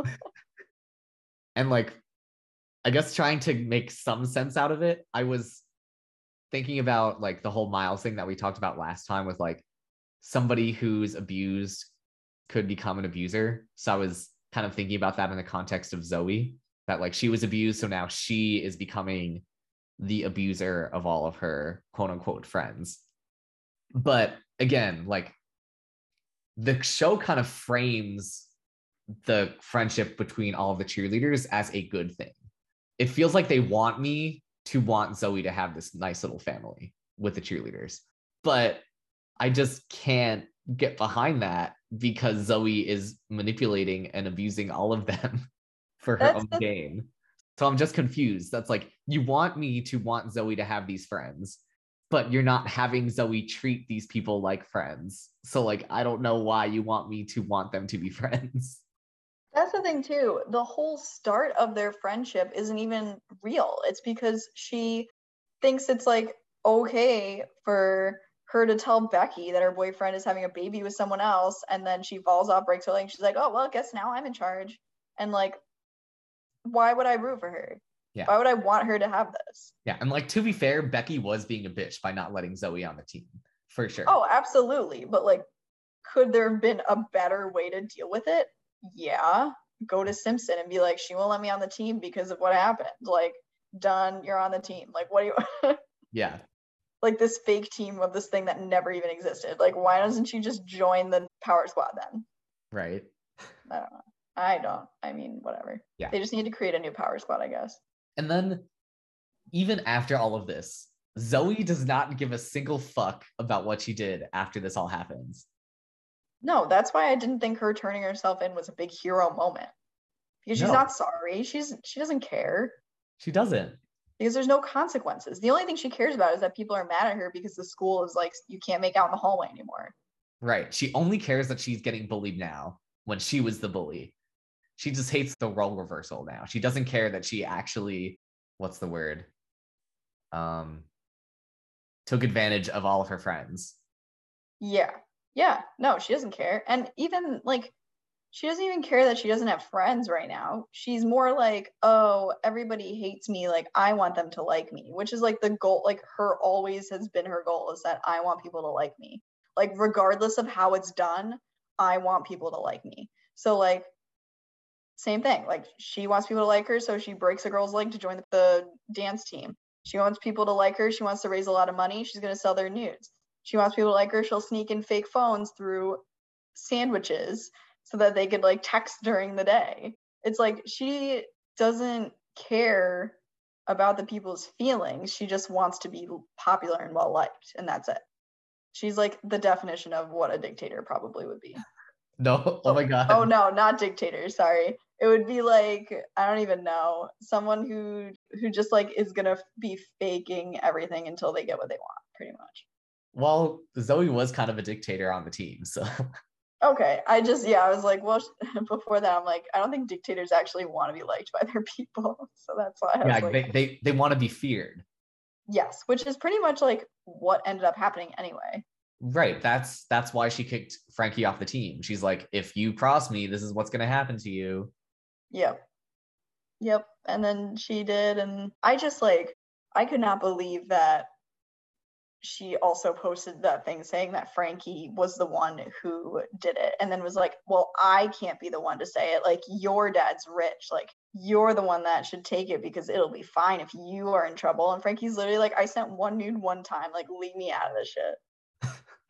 And like, I guess trying to make some sense out of it, I was thinking about like the whole Miles thing that we talked about last time with like somebody who's abused could become an abuser. So I was kind of thinking about that in the context of Zoe, that like she was abused, so now she is becoming the abuser of all of her quote unquote friends. But again, like the show kind of frames the friendship between all of the cheerleaders as a good thing. It feels like they want me to want Zoe to have this nice little family with the cheerleaders, but I just can't get behind that because Zoe is manipulating and abusing all of them for her That's own the- gain. So I'm just confused. That's like, you want me to want Zoe to have these friends, but you're not having Zoe treat these people like friends. So like, I don't know why you want me to want them to be friends. That's the thing too. The whole start of their friendship isn't even real. It's because she thinks it's like okay for her to tell Becky that her boyfriend is having a baby with someone else, and then she falls off, breaks her leg, and she's like, oh well, I guess now I'm in charge. And like, why would I root for her? Yeah. Why would I want her to have this? Yeah. And like, to be fair, Becky was being a bitch by not letting Zoe on the team, for sure. Oh, absolutely. But like, could there have been a better way to deal with it? Yeah. Go to Simpson and be like, she won't let me on the team because of what happened. Like, done, you're on the team. Like, what do you Yeah. Like this fake team of this thing that never even existed. Like, why doesn't she just join the power squad then? Right. I don't know. I don't. I mean, whatever. Yeah. They just need to create a new power squad, I guess. And then, even after all of this, Zoe does not give a single fuck about what she did after this all happens. No, that's why I didn't think her turning herself in was a big hero moment. Because she's No. not sorry. She's she doesn't care. She doesn't. because there's no consequences. The only thing she cares about is that people are mad at her because the school is like, you can't make out in the hallway anymore. Right. She only cares that she's getting bullied now when she was the bully. She just hates the role reversal now. She doesn't care that she actually, what's the word? Um, took advantage of all of her friends. Yeah. Yeah. No, she doesn't care. And even like, she doesn't even care that she doesn't have friends right now. She's more like, oh, everybody hates me. Like, I want them to like me, which is like the goal. Like, her always has been her goal is that I want people to like me. Like, regardless of how it's done, I want people to like me. So, like, same thing. Like, she wants people to like her, so she breaks a girl's leg to join the, the dance team. She wants people to like her. She wants to raise a lot of money. She's going to sell their nudes. She wants people to like her. She'll sneak in fake phones through sandwiches so that they could like text during the day. It's like she doesn't care about the people's feelings. She just wants to be popular and well liked, and that's it. She's like the definition of what a dictator probably would be. No, oh my god. Oh no, not dictator, sorry. It would be like, I don't even know, someone who who just like is gonna be faking everything until they get what they want, pretty much. Well, Zoe was kind of a dictator on the team, so. Okay, I just, yeah, I was like, well, before that, I'm like, I don't think dictators actually want to be liked by their people. So that's why I was yeah, like, they, they, they want to be feared. Yes, which is pretty much like what ended up happening anyway. Right, that's that's why she kicked Frankie off the team. She's like, if you cross me, this is what's going to happen to you. Yep. Yep, and then she did, and I just like, I could not believe that she also posted that thing saying that Frankie was the one who did it, and then was like, well, I can't be the one to say it. Like, your dad's rich. Like, you're the one that should take it because it'll be fine if you are in trouble. And Frankie's literally like, I sent one nude one time. Like, leave me out of this shit.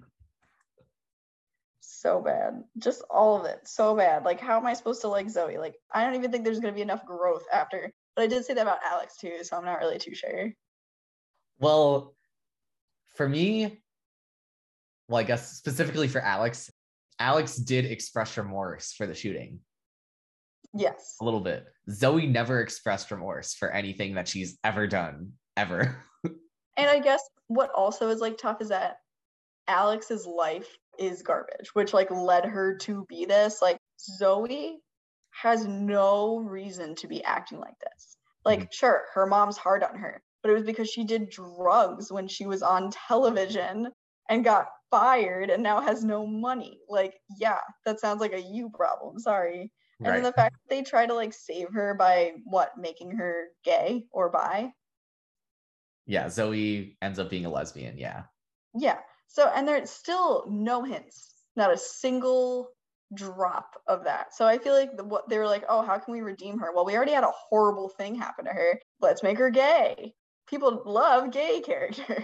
So bad. Just all of it. So bad. Like, how am I supposed to like Zoe? Like, I don't even think there's going to be enough growth after. But I did say that about Alex too, so I'm not really too sure. Well, for me, well, I guess specifically for Alex, Alex did express remorse for the shooting. Yes. A little bit. Zoe never expressed remorse for anything that she's ever done, ever. And I guess what also is like tough is that Alex's life is garbage, which like led her to be this. Like, Zoe has no reason to be acting like this. Like, mm-hmm. Sure, her mom's hard on her, but it was because she did drugs when she was on television and got fired and now has no money. Like, yeah, that sounds like a you problem. Sorry. And right. Then the fact that they try to like save her by what, making her gay or bi? Yeah, Zoe ends up being a lesbian, yeah. Yeah. So, and there's still no hints, not a single drop of that. So I feel like the, what they were like, oh, how can we redeem her? Well, we already had a horrible thing happen to her. Let's make her gay. People love gay characters.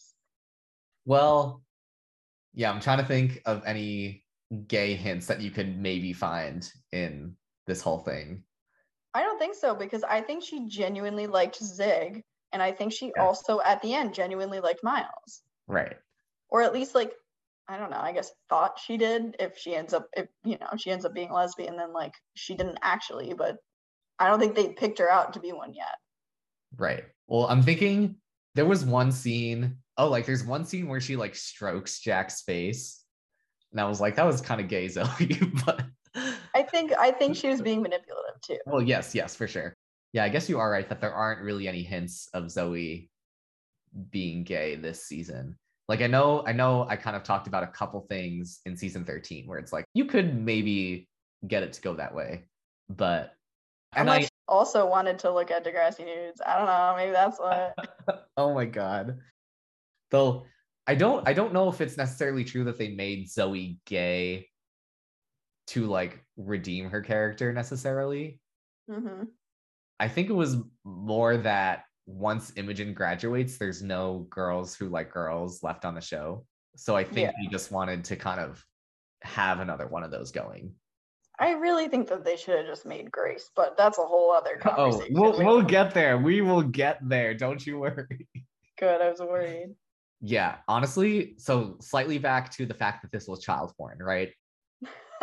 Well, yeah, I'm trying to think of any gay hints that you could maybe find in this whole thing. I don't think so, because I think she genuinely liked Zig, and I think she yeah. also at the end genuinely liked Miles. Right. Or at least like, I don't know, I guess thought she did. If she ends up, if you know, she ends up being lesbian, then like she didn't actually, but I don't think they picked her out to be one yet. Right. Well, I'm thinking there was one scene. Oh, like there's one scene where she like strokes Jack's face. And I was like, that was kind of gay, Zoe. But I think I think she was being manipulative too. Well, yes, yes, for sure. Yeah, I guess you are right that there aren't really any hints of Zoe being gay this season. Like I know, I know I kind of talked about a couple things in season thirteen where it's like you could maybe get it to go that way. But and I also wanted to look at Degrassi nudes. I don't know, maybe that's what. Oh my god. Though I don't I don't know if it's necessarily true that they made Zoe gay to like redeem her character necessarily. Mm-hmm. I think it was more that once Imogen graduates, there's no girls who like girls left on the show. So I think yeah. he just wanted to kind of have another one of those going. I really think that they should have just made Grace, but that's a whole other conversation. Oh, we'll, we'll get there. We will get there. Don't you worry. Good, I was worried. Yeah, honestly, so slightly back to the fact that this was child porn, right?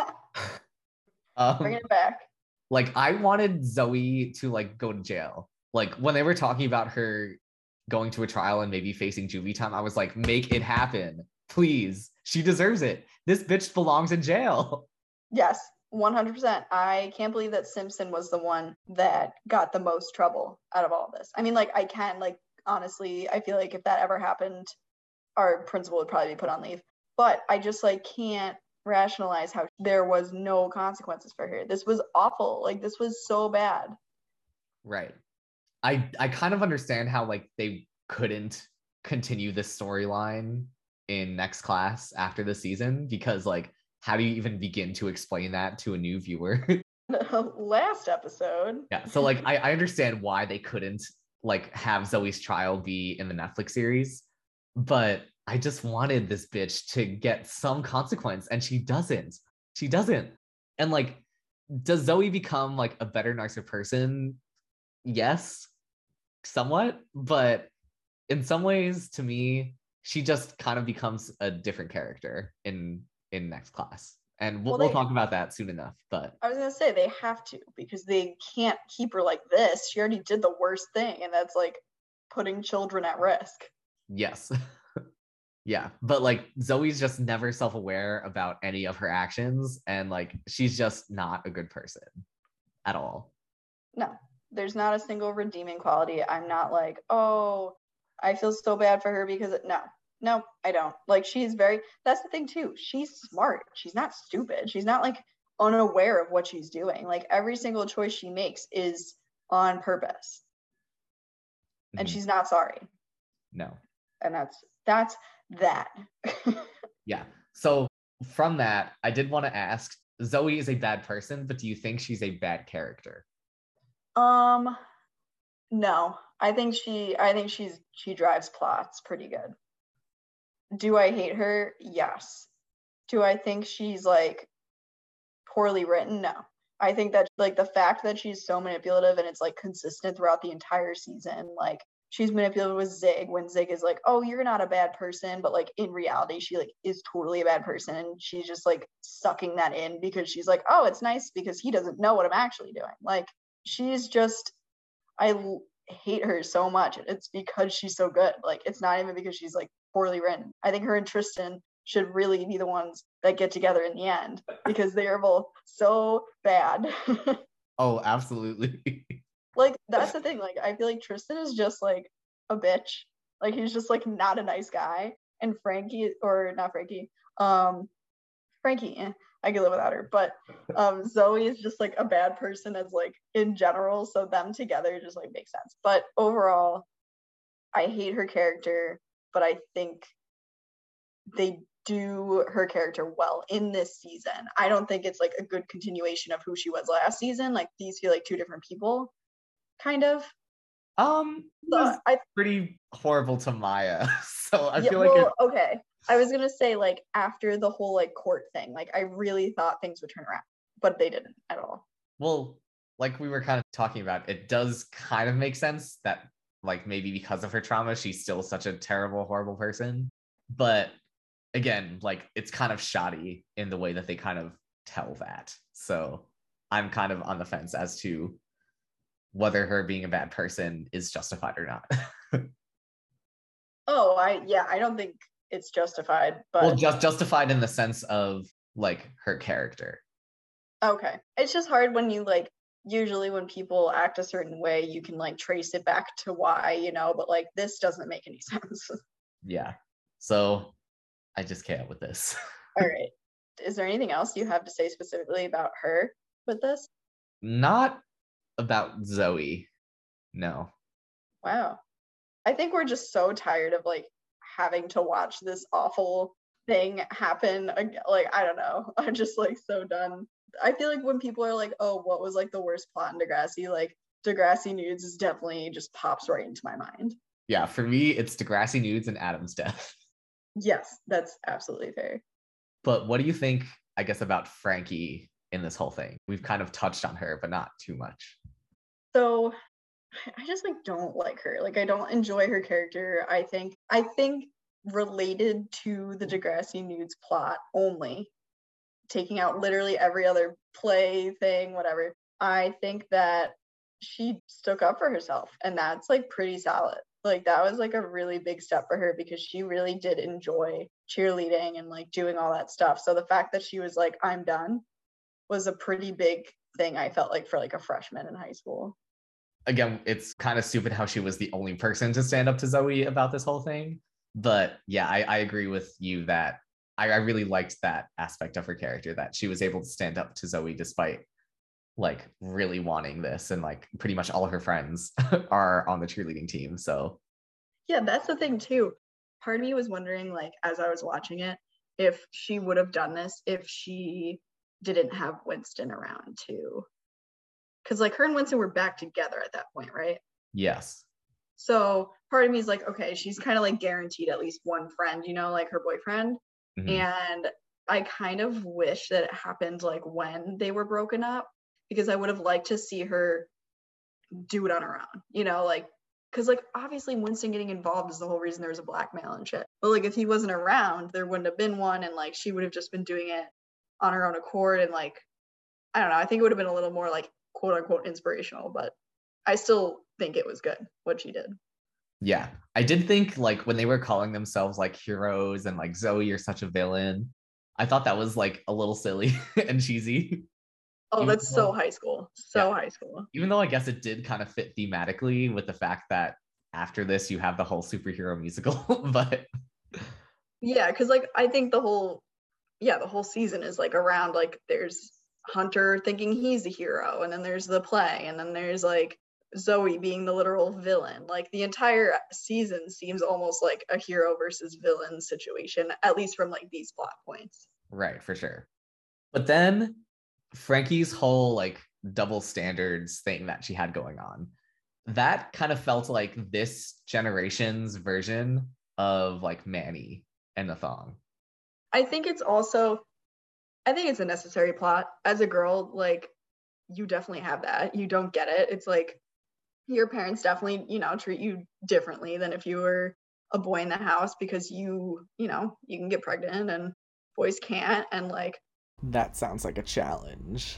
um, Bring it back. Like, I wanted Zoe to, like, go to jail. Like when they were talking about her going to a trial and maybe facing juvie time, I was like, make it happen, please. She deserves it. This bitch belongs in jail. Yes, one hundred percent. I can't believe that Simpson was the one that got the most trouble out of all of this. I mean, like, I can, like, honestly, I feel like if that ever happened, our principal would probably be put on leave. But I just, like, can't rationalize how there was no consequences for her. This was awful. Like, this was so bad. Right. I I kind of understand how, like, they couldn't continue this storyline in Next Class after the season, because, like, how do you even begin to explain that to a new viewer? Last episode. Yeah, so, like, I, I understand why they couldn't, like, have Zoe's trial be in the Netflix series, but I just wanted this bitch to get some consequence, and she doesn't. She doesn't. And, like, does Zoe become, like, a better, nicer person? Yes, somewhat, but in some ways, to me, she just kind of becomes a different character in in Next Class. And we'll, Well, we'll they- talk about that soon enough. But I was gonna say they have to, because they can't keep her like this. She already did the worst thing, and that's like putting children at risk. yes. Yeah, but like Zoe's just never self-aware about any of her actions, and like she's just not a good person at all. No, there's not a single redeeming quality. I'm not like, oh, I feel so bad for her because it, no, no, I don't. Like, she's very, that's the thing too. She's smart. She's not stupid. She's not like unaware of what she's doing. Like, every single choice she makes is on purpose. And Mhm. she's not sorry. No. And that's that's that. Yeah. So from that, I did want to ask, Zoe is a bad person, but do you think she's a bad character? Um, no. I think she I think she's she drives plots pretty good. Do I hate her? Yes. Do I think she's like poorly written? No. I think that like the fact that she's so manipulative and it's like consistent throughout the entire season, like she's manipulative with Zig when Zig is like, oh, you're not a bad person, but like in reality she like is totally a bad person, and she's just like sucking that in because she's like, oh, it's nice because he doesn't know what I'm actually doing. Like, she's just, I l- hate her so much. It's because she's so good. Like, it's not even because she's like poorly written. I think her and Tristan should really be the ones that get together in the end, because they are both so bad. Oh, absolutely. Like, that's the thing. Like, I feel like Tristan is just like a bitch. Like, he's just like not a nice guy. And Frankie, or not Frankie, um, Frankie, eh, I could live without her. But um, Zoe is just like a bad person as like in general. So them together just like makes sense. But overall, I hate her character, but I think they do her character well in this season. I don't think it's like a good continuation of who she was last season. Like, these feel like two different people, kind of. Um, it So was I pretty horrible to Maya. So I yeah, feel like well, it, okay. I was gonna say, like, after the whole like court thing, like, I really thought things would turn around, but they didn't at all. well, like we were kind of talking about, it does kind of make sense that like maybe because of her trauma, she's still such a terrible, horrible person. But again, like it's kind of shoddy in the way that they kind of tell that. So I'm kind of on the fence as to whether her being a bad person is justified or not. Oh, I yeah, I don't think it's justified, but Well, just justified in the sense of like her character. okay. It's just hard when you like, usually when people act a certain way, you can like trace it back to why, you know, but like this doesn't make any sense. Yeah. So I just can't with this. All right. Is there anything else you have to say specifically about her with this? Not about Zoe. No. Wow. I think we're just so tired of like having to watch this awful thing happen. ag- Like, I don't know. I'm just like so done. I feel like when people are like, oh, what was like the worst plot in Degrassi? Like, Degrassi Nudes is definitely just pops right into my mind. Yeah, for me, it's Degrassi Nudes and Adam's death. Yes, that's absolutely fair. But what do you think, I guess, about Frankie in this whole thing? We've kind of touched on her, but not too much. So I just like don't like her. Like, I don't enjoy her character. I think I think related to the Degrassi Nudes plot only, taking out literally every other play thing, whatever. I think that she stuck up for herself, and that's like pretty solid. Like that was like a really big step for her because she really did enjoy cheerleading and like doing all that stuff. So the fact that she was like, I'm done was a pretty big thing, I felt like, for like a freshman in high school. Again, it's kind of stupid how she was the only person to stand up to Zoe about this whole thing. But yeah, I, I agree with you that I, I really liked that aspect of her character, that she was able to stand up to Zoe despite like really wanting this, and like pretty much all of her friends are on the cheerleading team. So yeah, that's the thing too. Part of me was wondering, like, as I was watching it, if she would have done this if she didn't have Winston around too. Because like her and Winston were back together at that point, right? yes. So part of me is like, okay, she's kind of like guaranteed at least one friend, you know, like her boyfriend. Mhm. And I kind of wish that it happened like when they were broken up, because I would have liked to see her do it on her own, you know, like, because like obviously Winston getting involved is the whole reason there was a blackmail and shit. But like if he wasn't around, there wouldn't have been one, and like she would have just been doing it on her own accord. And like, I don't know, I think it would have been a little more like quote unquote inspirational, but I still think it was good what she did. Yeah, I did think like when they were calling themselves like heroes and like Zoe, you're such a villain, I thought that was like a little silly and cheesy. Oh, Even that's though, so high school. So yeah, high school. even though I guess it did kind of fit thematically with the fact that after this you have the whole superhero musical. But Yeah, because like I think the whole yeah, the whole season is like around like there's Hunter thinking he's a hero, and then there's the play, and then there's like Zoe being the literal villain. Like the entire season seems almost like a hero versus villain situation, at least from like these plot points. right, for sure. But then Frankie's whole like double standards thing that she had going on, that kind of felt like this generation's version of like Manny and the thong. I think it's also I think it's a necessary plot. As a girl, like you definitely have that. You don't get it. It's like your parents definitely, you know, treat you differently than if you were a boy in the house, because you, you know, you can get pregnant and boys can't. And like, That sounds like a challenge.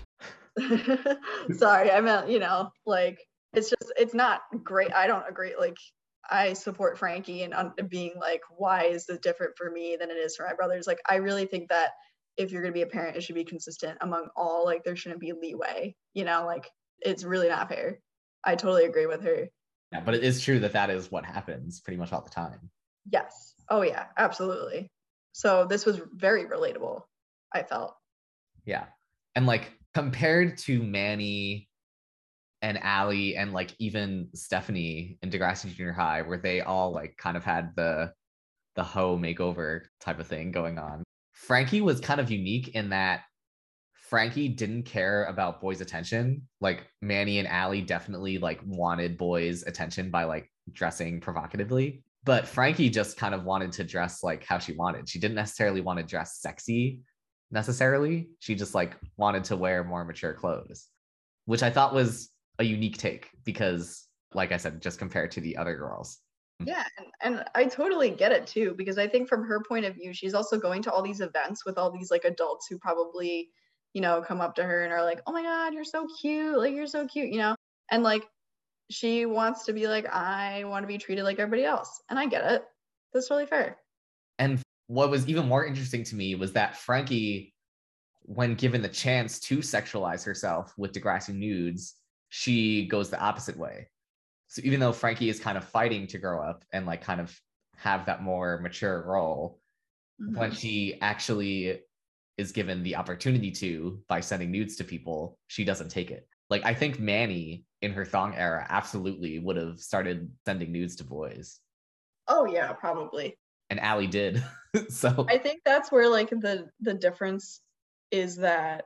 sorry, I meant, you know, like it's just, it's not great. I don't agree. Like, I support Frankie and un- being like, why is this different for me than it is for my brothers? Like, I really think that if you're going to be a parent, it should be consistent among all. Like, there shouldn't be leeway, you know, like it's really not fair. I totally agree with her. Yeah, but it is true that that is what happens pretty much all the time. Yes. Oh, yeah, absolutely. So this was very relatable, I felt. Yeah. And like compared to Manny and Allie and like even Stephanie in Degrassi Junior High, where they all like kind of had the the hoe makeover type of thing going on, Frankie was kind of unique in that Frankie didn't care about boys' attention. Like Manny and Allie definitely like wanted boys' attention by like dressing provocatively. But Frankie just kind of wanted to dress like how she wanted. She didn't necessarily want to dress sexy necessarily. She just like wanted to wear more mature clothes, which I thought was a unique take because, like I said, just compared to the other girls. Yeah, and, and I totally get it too, because I think from her point of view, she's also going to all these events with all these like adults who probably, you know, come up to her and are like, oh my God, you're so cute. Like, you're so cute, you know? And like, she wants to be like, I want to be treated like everybody else. And I get it. That's totally fair. And what was even more interesting to me was that Frankie, when given the chance to sexualize herself with Degrassi nudes, she goes the opposite way. So even though Frankie is kind of fighting to grow up and like kind of have that more mature role, mm-hmm. when she actually is given the opportunity to by sending nudes to people, she doesn't take it. Like I think Manny in her thong era absolutely would have started sending nudes to boys. Oh yeah, probably. And Allie did. So I think that's where like the the difference is, that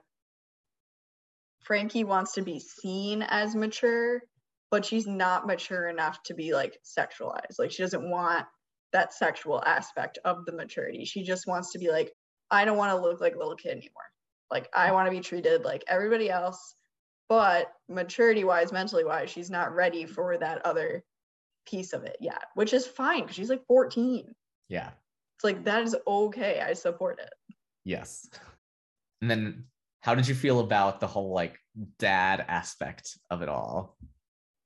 Frankie wants to be seen as mature, but she's not mature enough to be like sexualized. Like she doesn't want that sexual aspect of the maturity. She just wants to be like, I don't want to look like a little kid anymore. Like I want to be treated like everybody else, but maturity wise, mentally wise, she's not ready for that other piece of it yet, which is fine because she's like fourteen. Yeah. It's like, that is okay. I support it. Yes. And then how did you feel about the whole like dad aspect of it all?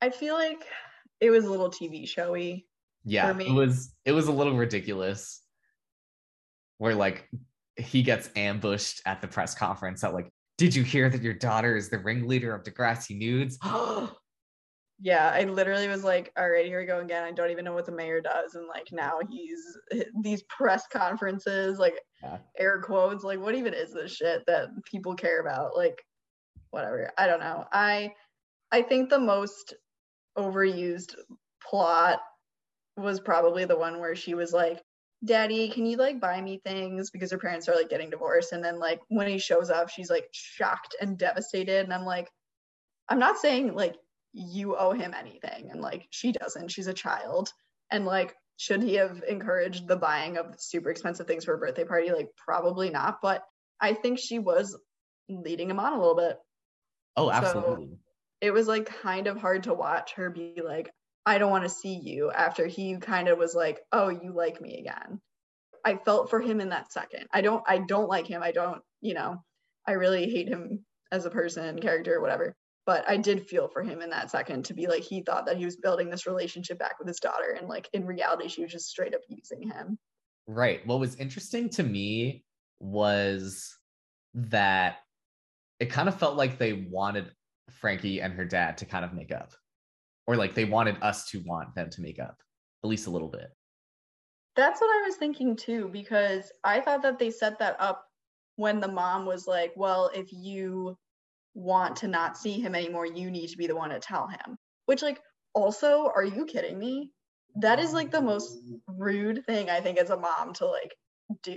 I feel like it was a little T V showy. Yeah, for me. it was it was a little ridiculous. Where like he gets ambushed at the press conference that like, did you hear that your daughter is the ringleader of Degrassi Nudes? Yeah, I literally was like, all right, here we go again. I don't even know what the mayor does. And like now he's these press conferences, like Yeah. air quotes, like what even is this shit that people care about? Like whatever. I don't know. I I think the most overused plot was probably the one where she was like, Daddy, can you like buy me things? Because her parents are like getting divorced. And then like when he shows up, she's like shocked and devastated. And I'm like, I'm not saying like you owe him anything. And like she doesn't. She's a child. And like, should he have encouraged the buying of super expensive things for a birthday party? Like probably not. But I think she was leading him on a little bit. Oh, absolutely. So it was like kind of hard to watch her be like, I don't want to see you, after he kind of was like, oh, you like me again. I felt for him in that second. I don't I don't like him. I don't, you know, I really hate him as a person, character, whatever. But I did feel for him in that second to be like, he thought that he was building this relationship back with his daughter. And like in reality, she was just straight up using him. Right. What was interesting to me was that it kind of felt like they wanted Frankie and her dad to kind of make up. Or like they wanted us to want them to make up, at least a little bit. That's what I was thinking too, because I thought that they set that up when the mom was like, well, if you want to not see him anymore, you need to be the one to tell him. Which like, also, are you kidding me? That is like the most rude thing I think as a mom to like do.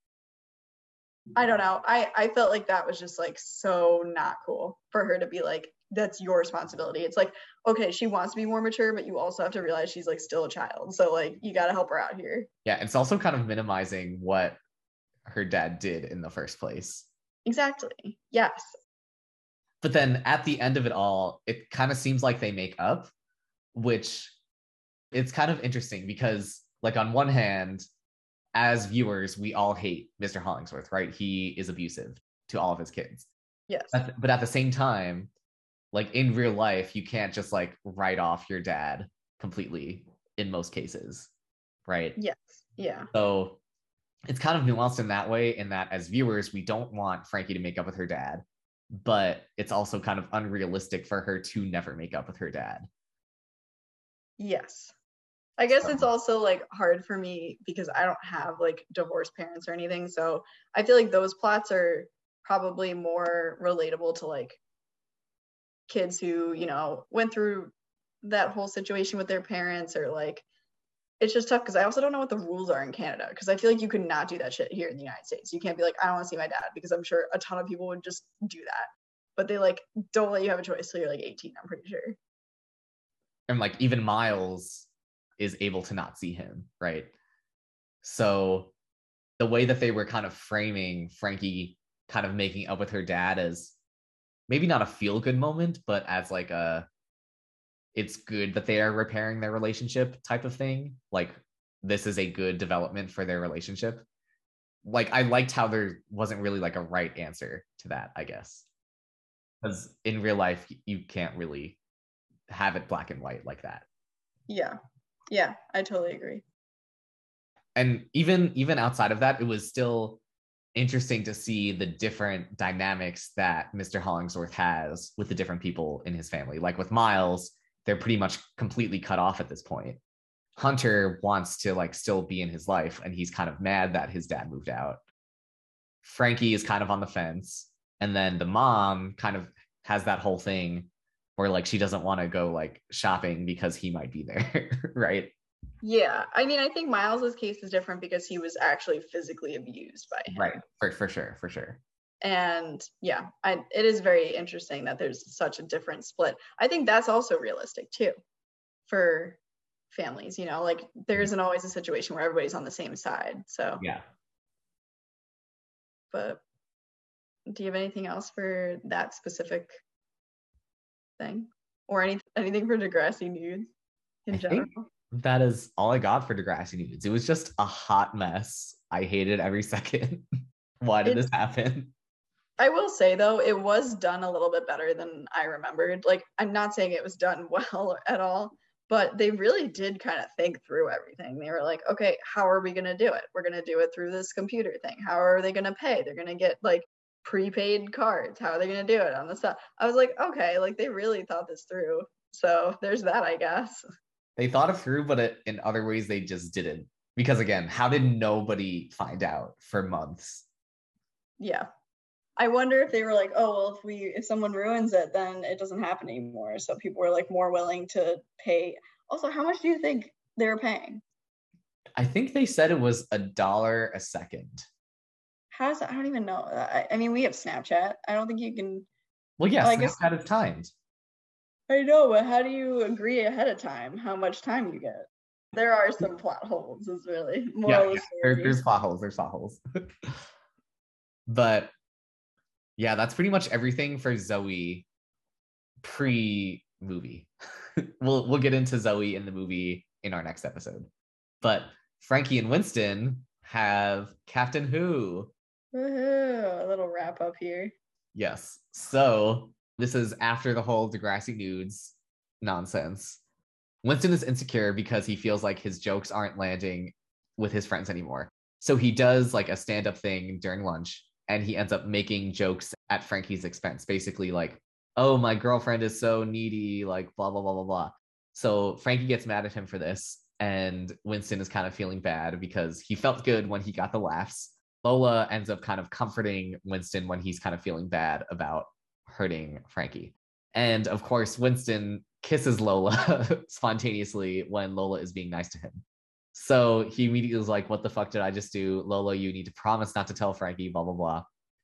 I don't know. I, I felt like that was just like so not cool for her to be like, that's your responsibility. It's like, okay, she wants to be more mature, but you also have to realize she's like still a child. So like you got to help her out here. Yeah, it's also kind of minimizing what her dad did in the first place. Exactly. Yes. But then at the end of it all, it kind of seems like they make up, which it's kind of interesting because like on one hand, as viewers, we all hate Mister Hollingsworth, right? He is abusive to all of his kids. Yes. But, but at the same time, like in real life, you can't just like write off your dad completely in most cases, right? Yes. Yeah. So it's kind of nuanced in that way, in that as viewers, we don't want Frankie to make up with her dad, but it's also kind of unrealistic for her to never make up with her dad. Yes. I guess So- it's also like hard for me because I don't have like divorced parents or anything. So I feel like those plots are probably more relatable to like kids who, you know, went through that whole situation with their parents, or like it's just tough because I also don't know what the rules are in Canada, because I feel like you could not do that shit here in the United States. You can't be like, I don't want to see my dad, because I'm sure a ton of people would just do that. But they like don't let you have a choice till you're like eighteen, I'm pretty sure. And like even Miles is able to not see him, right? So the way that they were kind of framing Frankie kind of making up with her dad as maybe not a feel-good moment, but as like a it's good that they are repairing their relationship type of thing. Like this is a good development for their relationship. Like I liked how there wasn't really like a right answer to that, I guess. Because in real life, you can't really have it black and white like that. Yeah. Yeah, I totally agree. And even even outside of that, it was still interesting to see the different dynamics that Mister Hollingsworth has with the different people in his family. Like with Miles, they're pretty much completely cut off at this point. Hunter wants to like still be in his life, and he's kind of mad that his dad moved out. Frankie is kind of on the fence, and then the mom kind of has that whole thing where like she doesn't want to go like shopping because he might be there, right? Yeah, I mean, I think Miles's case is different because he was actually physically abused by him. Right, for, for sure, for sure. And yeah, I, it is very interesting that there's such a different split. I think that's also realistic too for families, you know, like there isn't always a situation where everybody's on the same side. So yeah. But do you have anything else for that specific thing, or any anything for Degrassi Nudes in I general? think that is all I got for Degrassi Nudes. It was just a hot mess. I hated every second. Why did It's- this happen? I will say, though, it was done a little bit better than I remembered. Like, I'm not saying it was done well at all, but they really did kind of think through everything. They were like, okay, how are we going to do it? We're going to do it through this computer thing. How are they going to pay? They're going to get, like, prepaid cards. How are they going to do it on the stuff? I was like, okay, like, they really thought this through. So there's that, I guess. They thought it through, but it, in other ways, they just didn't. Because, again, how did nobody find out for months? Yeah. I wonder if they were like, oh, well, if we if someone ruins it, then it doesn't happen anymore. So people were like more willing to pay. Also, how much do you think they were paying? I think they said it was a dollar a second. How does that? I don't even know. I, I mean, we have Snapchat. I don't think you can. Well, yes, well, Snapchat guess, is timed. I know, but how do you agree ahead of time how much time you get? There are some plot holes. Is really more. Yeah, yeah. There, there's plot holes. There's plot holes. But yeah, that's pretty much everything for Zoe pre-movie. we'll we'll get into Zoe in the movie in our next episode. But Frankie and Winston have Captain Who. Woohoo, a little wrap up here. Yes. So this is after the whole Degrassi nudes nonsense. Winston is insecure because he feels like his jokes aren't landing with his friends anymore. So he does like a stand-up thing during lunch, and he ends up making jokes at Frankie's expense. Basically like, oh, my girlfriend is so needy, like blah, blah, blah, blah, blah. So Frankie gets mad at him for this, and Winston is kind of feeling bad because he felt good when he got the laughs. Lola ends up kind of comforting Winston when he's kind of feeling bad about hurting Frankie. And of course, Winston kisses Lola spontaneously when Lola is being nice to him. So he immediately was like, what the fuck did I just do? Lola, you need to promise not to tell Frankie, blah, blah, blah.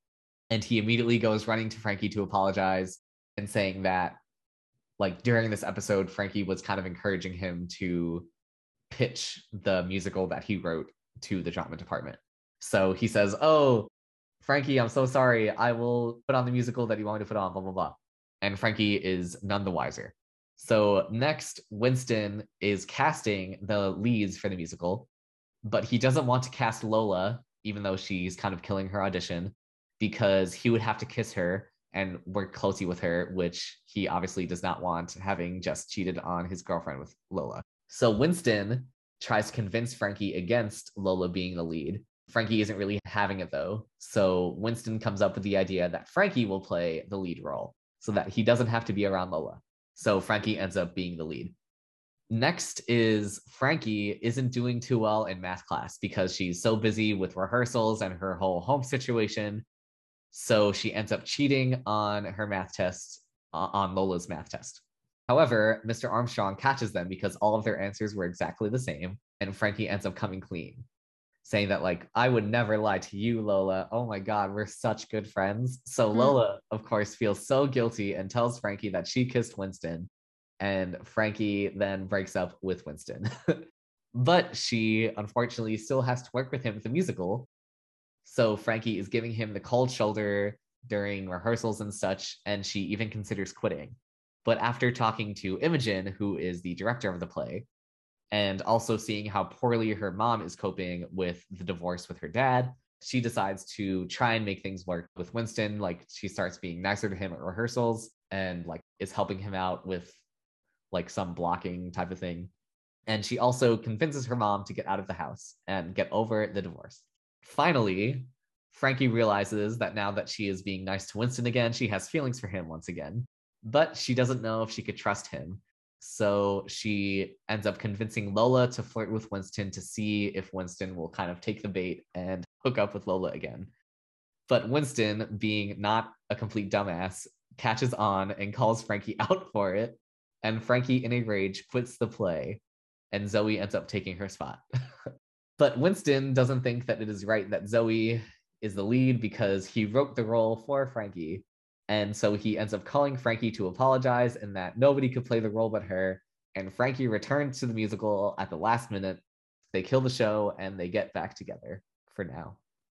And he immediately goes running to Frankie to apologize and saying that, like, during this episode, Frankie was kind of encouraging him to pitch the musical that he wrote to the drama department. So he says, oh, Frankie, I'm so sorry. I will put on the musical that you want me to put on, blah, blah, blah. And Frankie is none the wiser. So next, Winston is casting the leads for the musical, but he doesn't want to cast Lola, even though she's kind of killing her audition, because he would have to kiss her and work closely with her, which he obviously does not want, having just cheated on his girlfriend with Lola. So Winston tries to convince Frankie against Lola being the lead. Frankie isn't really having it though. So Winston comes up with the idea that Frankie will play the lead role so that he doesn't have to be around Lola. So Frankie ends up being the lead. Next is Frankie isn't doing too well in math class because she's so busy with rehearsals and her whole home situation. So she ends up cheating on her math test, uh, on Lola's math test. However, Mister Armstrong catches them because all of their answers were exactly the same, and Frankie ends up coming clean, saying that, like, I would never lie to you, Lola. Oh my God, we're such good friends. So mm. Lola, of course, feels so guilty and tells Frankie that she kissed Winston, and Frankie then breaks up with Winston. But she, unfortunately, still has to work with him at the musical. So Frankie is giving him the cold shoulder during rehearsals and such, and she even considers quitting. But after talking to Imogen, who is the director of the play, and also seeing how poorly her mom is coping with the divorce with her dad, she decides to try and make things work with Winston. Like, she starts being nicer to him at rehearsals and like is helping him out with like some blocking type of thing. And she also convinces her mom to get out of the house and get over the divorce. Finally, Frankie realizes that now that she is being nice to Winston again, she has feelings for him once again, but she doesn't know if she could trust him. So she ends up convincing Lola to flirt with Winston to see if Winston will kind of take the bait and hook up with Lola again. But Winston, being not a complete dumbass, catches on and calls Frankie out for it. And Frankie, in a rage, quits the play, and Zoe ends up taking her spot. But Winston doesn't think that it is right that Zoe is the lead because he wrote the role for Frankie. And so he ends up calling Frankie to apologize and that nobody could play the role but her. And Frankie returns to the musical at the last minute. They kill the show and they get back together for now.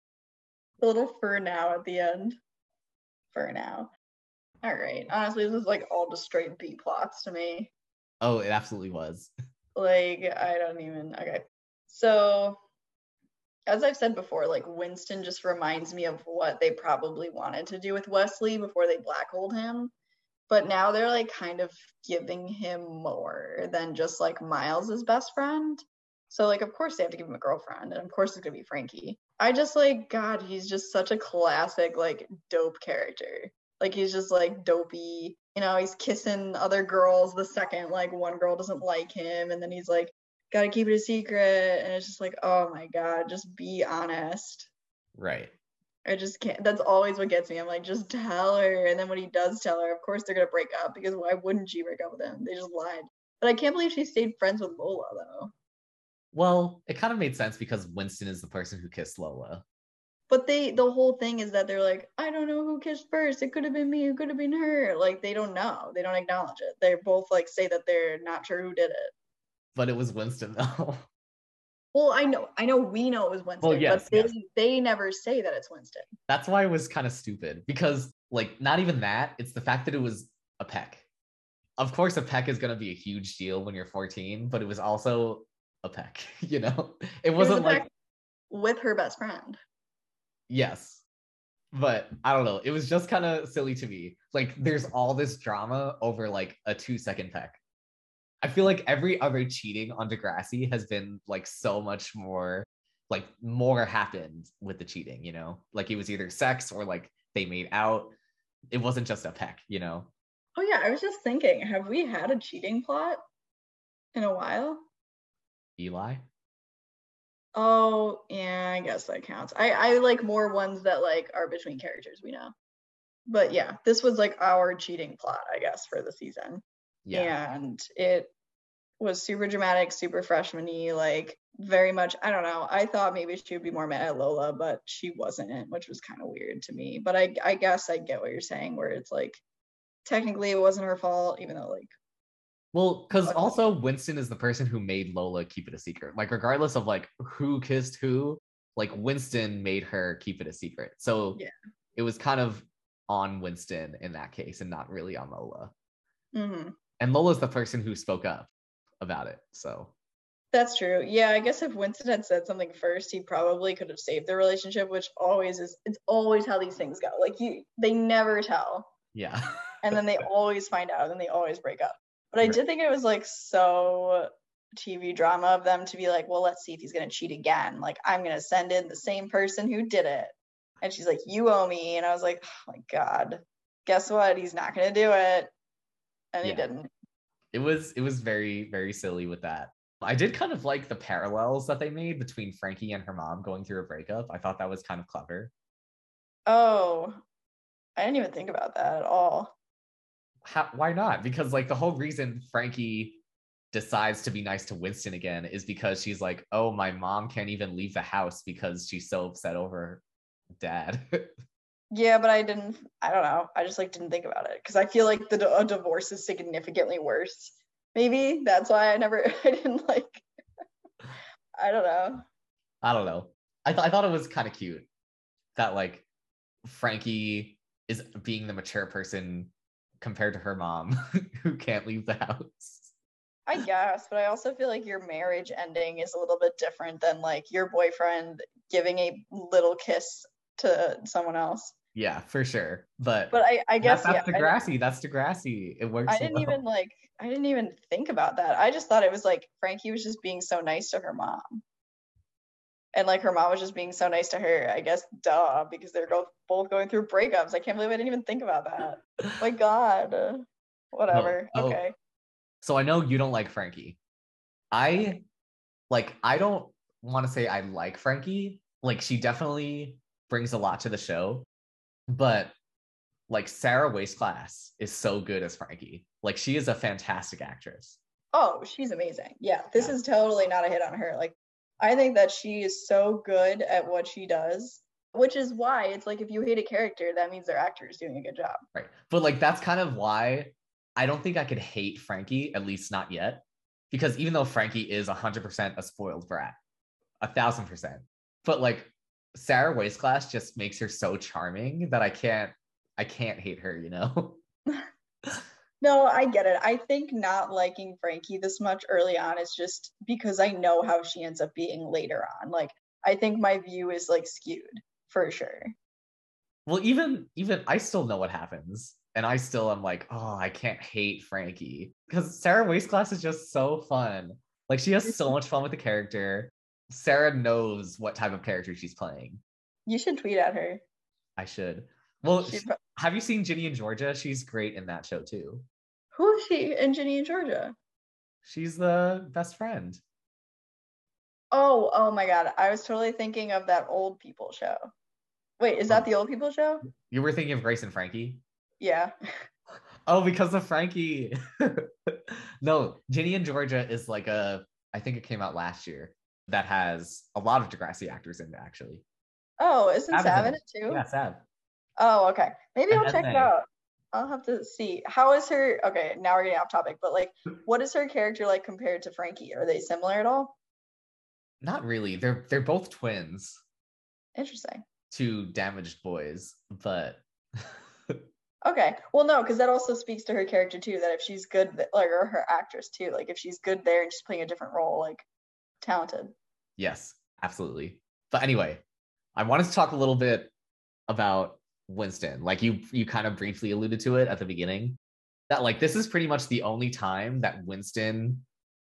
A little for now at the end. For now. All right. Honestly, this is like all just straight B plots to me. Oh, it absolutely was. Like, I don't even... Okay. So, as I've said before, like Winston just reminds me of what they probably wanted to do with Wesley before they blackholed him. But now they're like kind of giving him more than just like Miles's best friend. So like, of course they have to give him a girlfriend, and of course it's gonna be Frankie. I just like, God, he's just such a classic like dope character. Like he's just like dopey, you know, he's kissing other girls the second like one girl doesn't like him, and then he's like, gotta keep it a secret, and it's just like, oh my God, just be honest. Right. I just can't. That's always what gets me. I'm like, just tell her. And then when he does tell her, of course they're gonna break up, because why wouldn't she break up with him? They just lied. But I can't believe she stayed friends with Lola though. Well, it kind of made sense because Winston is the person who kissed Lola. But they, the whole thing is that they're like, I don't know who kissed first. It could have been me. It could have been her. Like they don't know. They don't acknowledge it. They both like say that they're not sure who did it. But it was Winston though. Well, I know, I know, we know it was Winston, well, yes, but they yes. they never say that it's Winston. That's why it was kind of stupid, because like not even that. It's the fact that it was a peck. Of course, a peck is gonna be a huge deal when you're fourteen, but it was also a peck. You know, it wasn't It was like with her best friend. Yes, but I don't know. It was just kind of silly to me. Like, there's all this drama over like a two second peck. I feel like every other cheating on Degrassi has been like so much more, like more happened with the cheating, you know? Like it was either sex or like they made out. It wasn't just a peck, you know? Oh yeah, I was just thinking, have we had a cheating plot in a while? Eli? Oh, yeah, I guess that counts. I, I like more ones that like are between characters we know. But yeah, this was like our cheating plot, I guess, for the season. Yeah. And it was super dramatic, super freshman-y, like very much, I don't know. I thought maybe she would be more mad at Lola, but she wasn't, which was kind of weird to me. But I I guess I get what you're saying, where it's like, technically it wasn't her fault, even though like, Well, because also Winston is the person who made Lola keep it a secret. Like, regardless of like who kissed who, like Winston made her keep it a secret. So yeah. It was kind of on Winston in that case and not really on Lola. Mm-hmm. And Lola's the person who spoke up about it. So that's true. Yeah, I guess if Winston had said something first, he probably could have saved their relationship, which always is, it's always how these things go. Like you, they never tell. Yeah. And then they always find out and they always break up. But I did think it was like so T V drama of them to be like, well, let's see if he's going to cheat again. Like, I'm going to send in the same person who did it. And she's like, you owe me. And I was like, oh my God, guess what? He's not going to do it. And he yeah. didn't. It was, it was very, very silly with that. I did kind of like the parallels that they made between Frankie and her mom going through a breakup. I thought that was kind of clever. Oh, I didn't even think about that at all. How, why not? Because like the whole reason Frankie decides to be nice to Winston again is because she's like, oh, my mom can't even leave the house because she's so upset over dad. Yeah, but I didn't, I don't know. I just like didn't think about it because I feel like the a divorce is significantly worse. Maybe that's why I never, I didn't like, I don't know. I don't know. I, th- I thought it was kind of cute that like Frankie is being the mature person compared to her mom who can't leave the house. I guess, but I also feel like your marriage ending is a little bit different than like your boyfriend giving a little kiss to someone else. Yeah, for sure. But but I, I guess that's yeah, Degrassi. That's Degrassi. It works. I didn't well. even like I didn't even think about that. I just thought it was like Frankie was just being so nice to her mom. And like her mom was just being so nice to her. I guess duh, because they're both both going through breakups. I can't believe I didn't even think about that. My God. Whatever. No. Oh. Okay. So I know you don't like Frankie. I like I don't want to say I like Frankie. Like she definitely brings a lot to the show. But like Sarah Waistclass is so good as Frankie. Like she is a fantastic actress. Oh, she's amazing. Yeah, this yeah. is totally not a hit on her. Like I think that she is so good at what she does, which is why it's like if you hate a character, that means their actor is doing a good job. Right. But like that's kind of why I don't think I could hate Frankie, at least not yet. Because even though Frankie is one hundred percent a spoiled brat, a thousand percent. But like Sarah Waistclass just makes her so charming that I can't I can't hate her, you know? No, I get it. I think not liking Frankie this much early on is just because I know how she ends up being later on. Like, I think my view is like skewed for sure. Well, even even I still know what happens. And I still am like, oh, I can't hate Frankie. Because Sarah Wasteglass is just so fun. Like, she has so much fun with the character. Sarah knows what type of character she's playing. You should tweet at her. I should. Well, She- have you seen Ginny and Georgia? She's great in that show too. Who is she in Ginny and Georgia? She's the best friend. Oh, oh my God. I was totally thinking of that old people show. Wait, is that the old people show? You were thinking of Grace and Frankie? Yeah. Oh, because of Frankie. No, Ginny and Georgia is like a, I think it came out last year, that has a lot of Degrassi actors in it, actually. Oh, isn't Sav is Sav in in it. it too? Yeah, Sav. Oh, okay. Maybe And I'll check it Esme. out. I'll have to see. How is her, okay, now we're getting off topic, but like, what is her character like compared to Frankie? Are they similar at all? Not really. They're they're both twins, Interesting. two damaged boys, but Okay. Well, no, because that also speaks to her character too, that if she's good, th- like, or her actress too, like if she's good there and she's playing a different role, like talented. yes, absolutely. But anyway, I wanted to talk a little bit about Winston. Like you you kind of briefly alluded to it at the beginning. That like this is pretty much the only time that Winston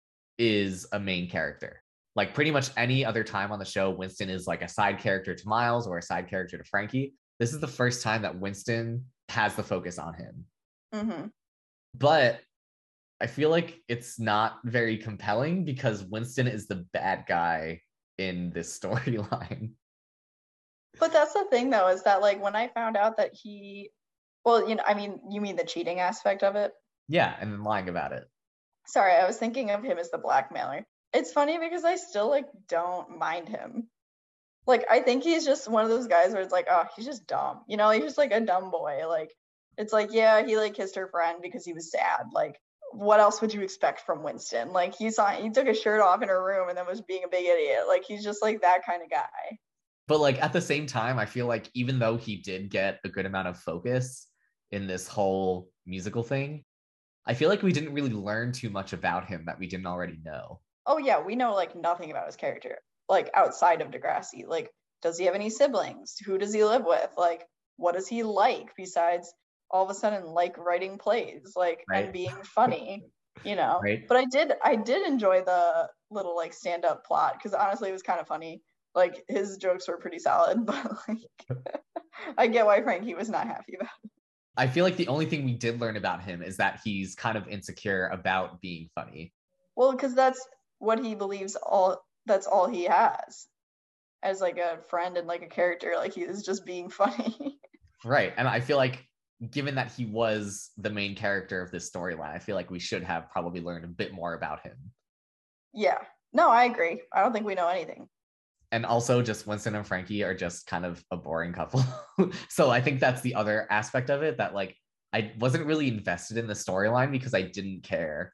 is a main character. Like pretty much any other time on the show, Winston is like a side character to Miles or a side character to Frankie. This is the first time that Winston has the focus on him. Mm-hmm. But I feel like it's not very compelling because Winston is the bad guy in this storyline. But that's the thing though, is that like when I found out that he, well, you know, I mean, you mean the cheating aspect of it? Yeah, and then lying about it. Sorry, I was thinking of him as the blackmailer. It's funny because I still like don't mind him. Like I think he's just one of those guys where it's like, oh, he's just dumb. You know, he's just like a dumb boy. Like it's like, yeah, he like kissed her friend because he was sad. Like what else would you expect from Winston? Like he saw he took his shirt off in her room and then was being a big idiot. Like he's just like that kind of guy. But like at the same time, I feel like even though he did get a good amount of focus in this whole musical thing, I feel like we didn't really learn too much about him that we didn't already know. Oh yeah, we know like nothing about his character, like outside of Degrassi. Like, does he have any siblings? Who does he live with? Like, what does he like besides all of a sudden like writing plays, like Right. and being funny, you know? Right. But I did I did enjoy the little like stand-up plot because honestly it was kind of funny. Like his jokes were pretty solid, but like I get why Frankie was not happy about it. I feel like the only thing we did learn about him is that he's kind of insecure about being funny. Well, because that's what he believes all that's all he has as like a friend and like a character. Like he is just being funny. Right. And I feel like given that he was the main character of this storyline, I feel like we should have probably learned a bit more about him. Yeah. No, I agree. I don't think we know anything. And also just Winston and Frankie are just kind of a boring couple. So I think that's the other aspect of it, that like I wasn't really invested in the storyline because I didn't care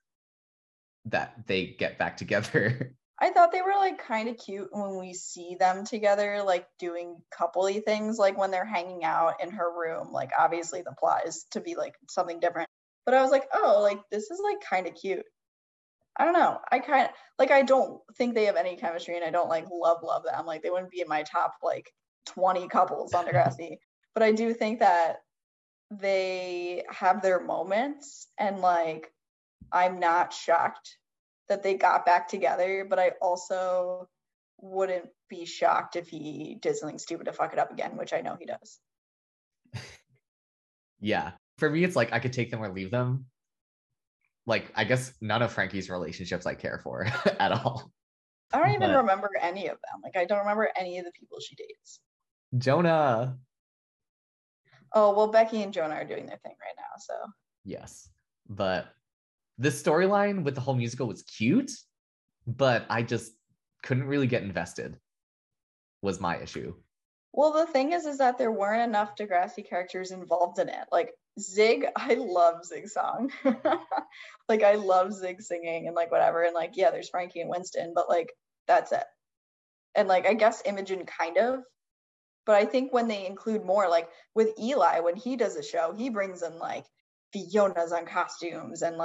that they get back together. I thought they were like kind of cute when we see them together, like doing coupley things, like when they're hanging out in her room. Like obviously the plot is to be like something different. But I was like, oh, like this is like kind of cute. I don't know. I kind of like, I don't think they have any chemistry and I don't like love, love them. Like they wouldn't be in my top like twenty couples on Degrassi. But I do think that they have their moments and like, I'm not shocked that they got back together, but I also wouldn't be shocked if he did something stupid to fuck it up again, which I know he does. Yeah. For me, it's like I could take them or leave them. Like, I guess none of Frankie's relationships I care for at all. I don't even But- remember any of them. Like, I don't remember any of the people she dates. Jonah. Oh, well, Becky and Jonah are doing their thing right now, so. Yes. But this storyline with the whole musical was cute, but I just couldn't really get invested, was my issue. Well, the thing is, is that there weren't enough Degrassi characters involved in it. Like, Zig, I love Zig's song. Like, I love Zig singing and, like, whatever. And, like, yeah, there's Frankie and Winston, but, like, that's it. And, like, I guess Imogen kind of. But I think when they include more, like, with Eli, when he does a show, he brings in, like, Fiona's on costumes and, like,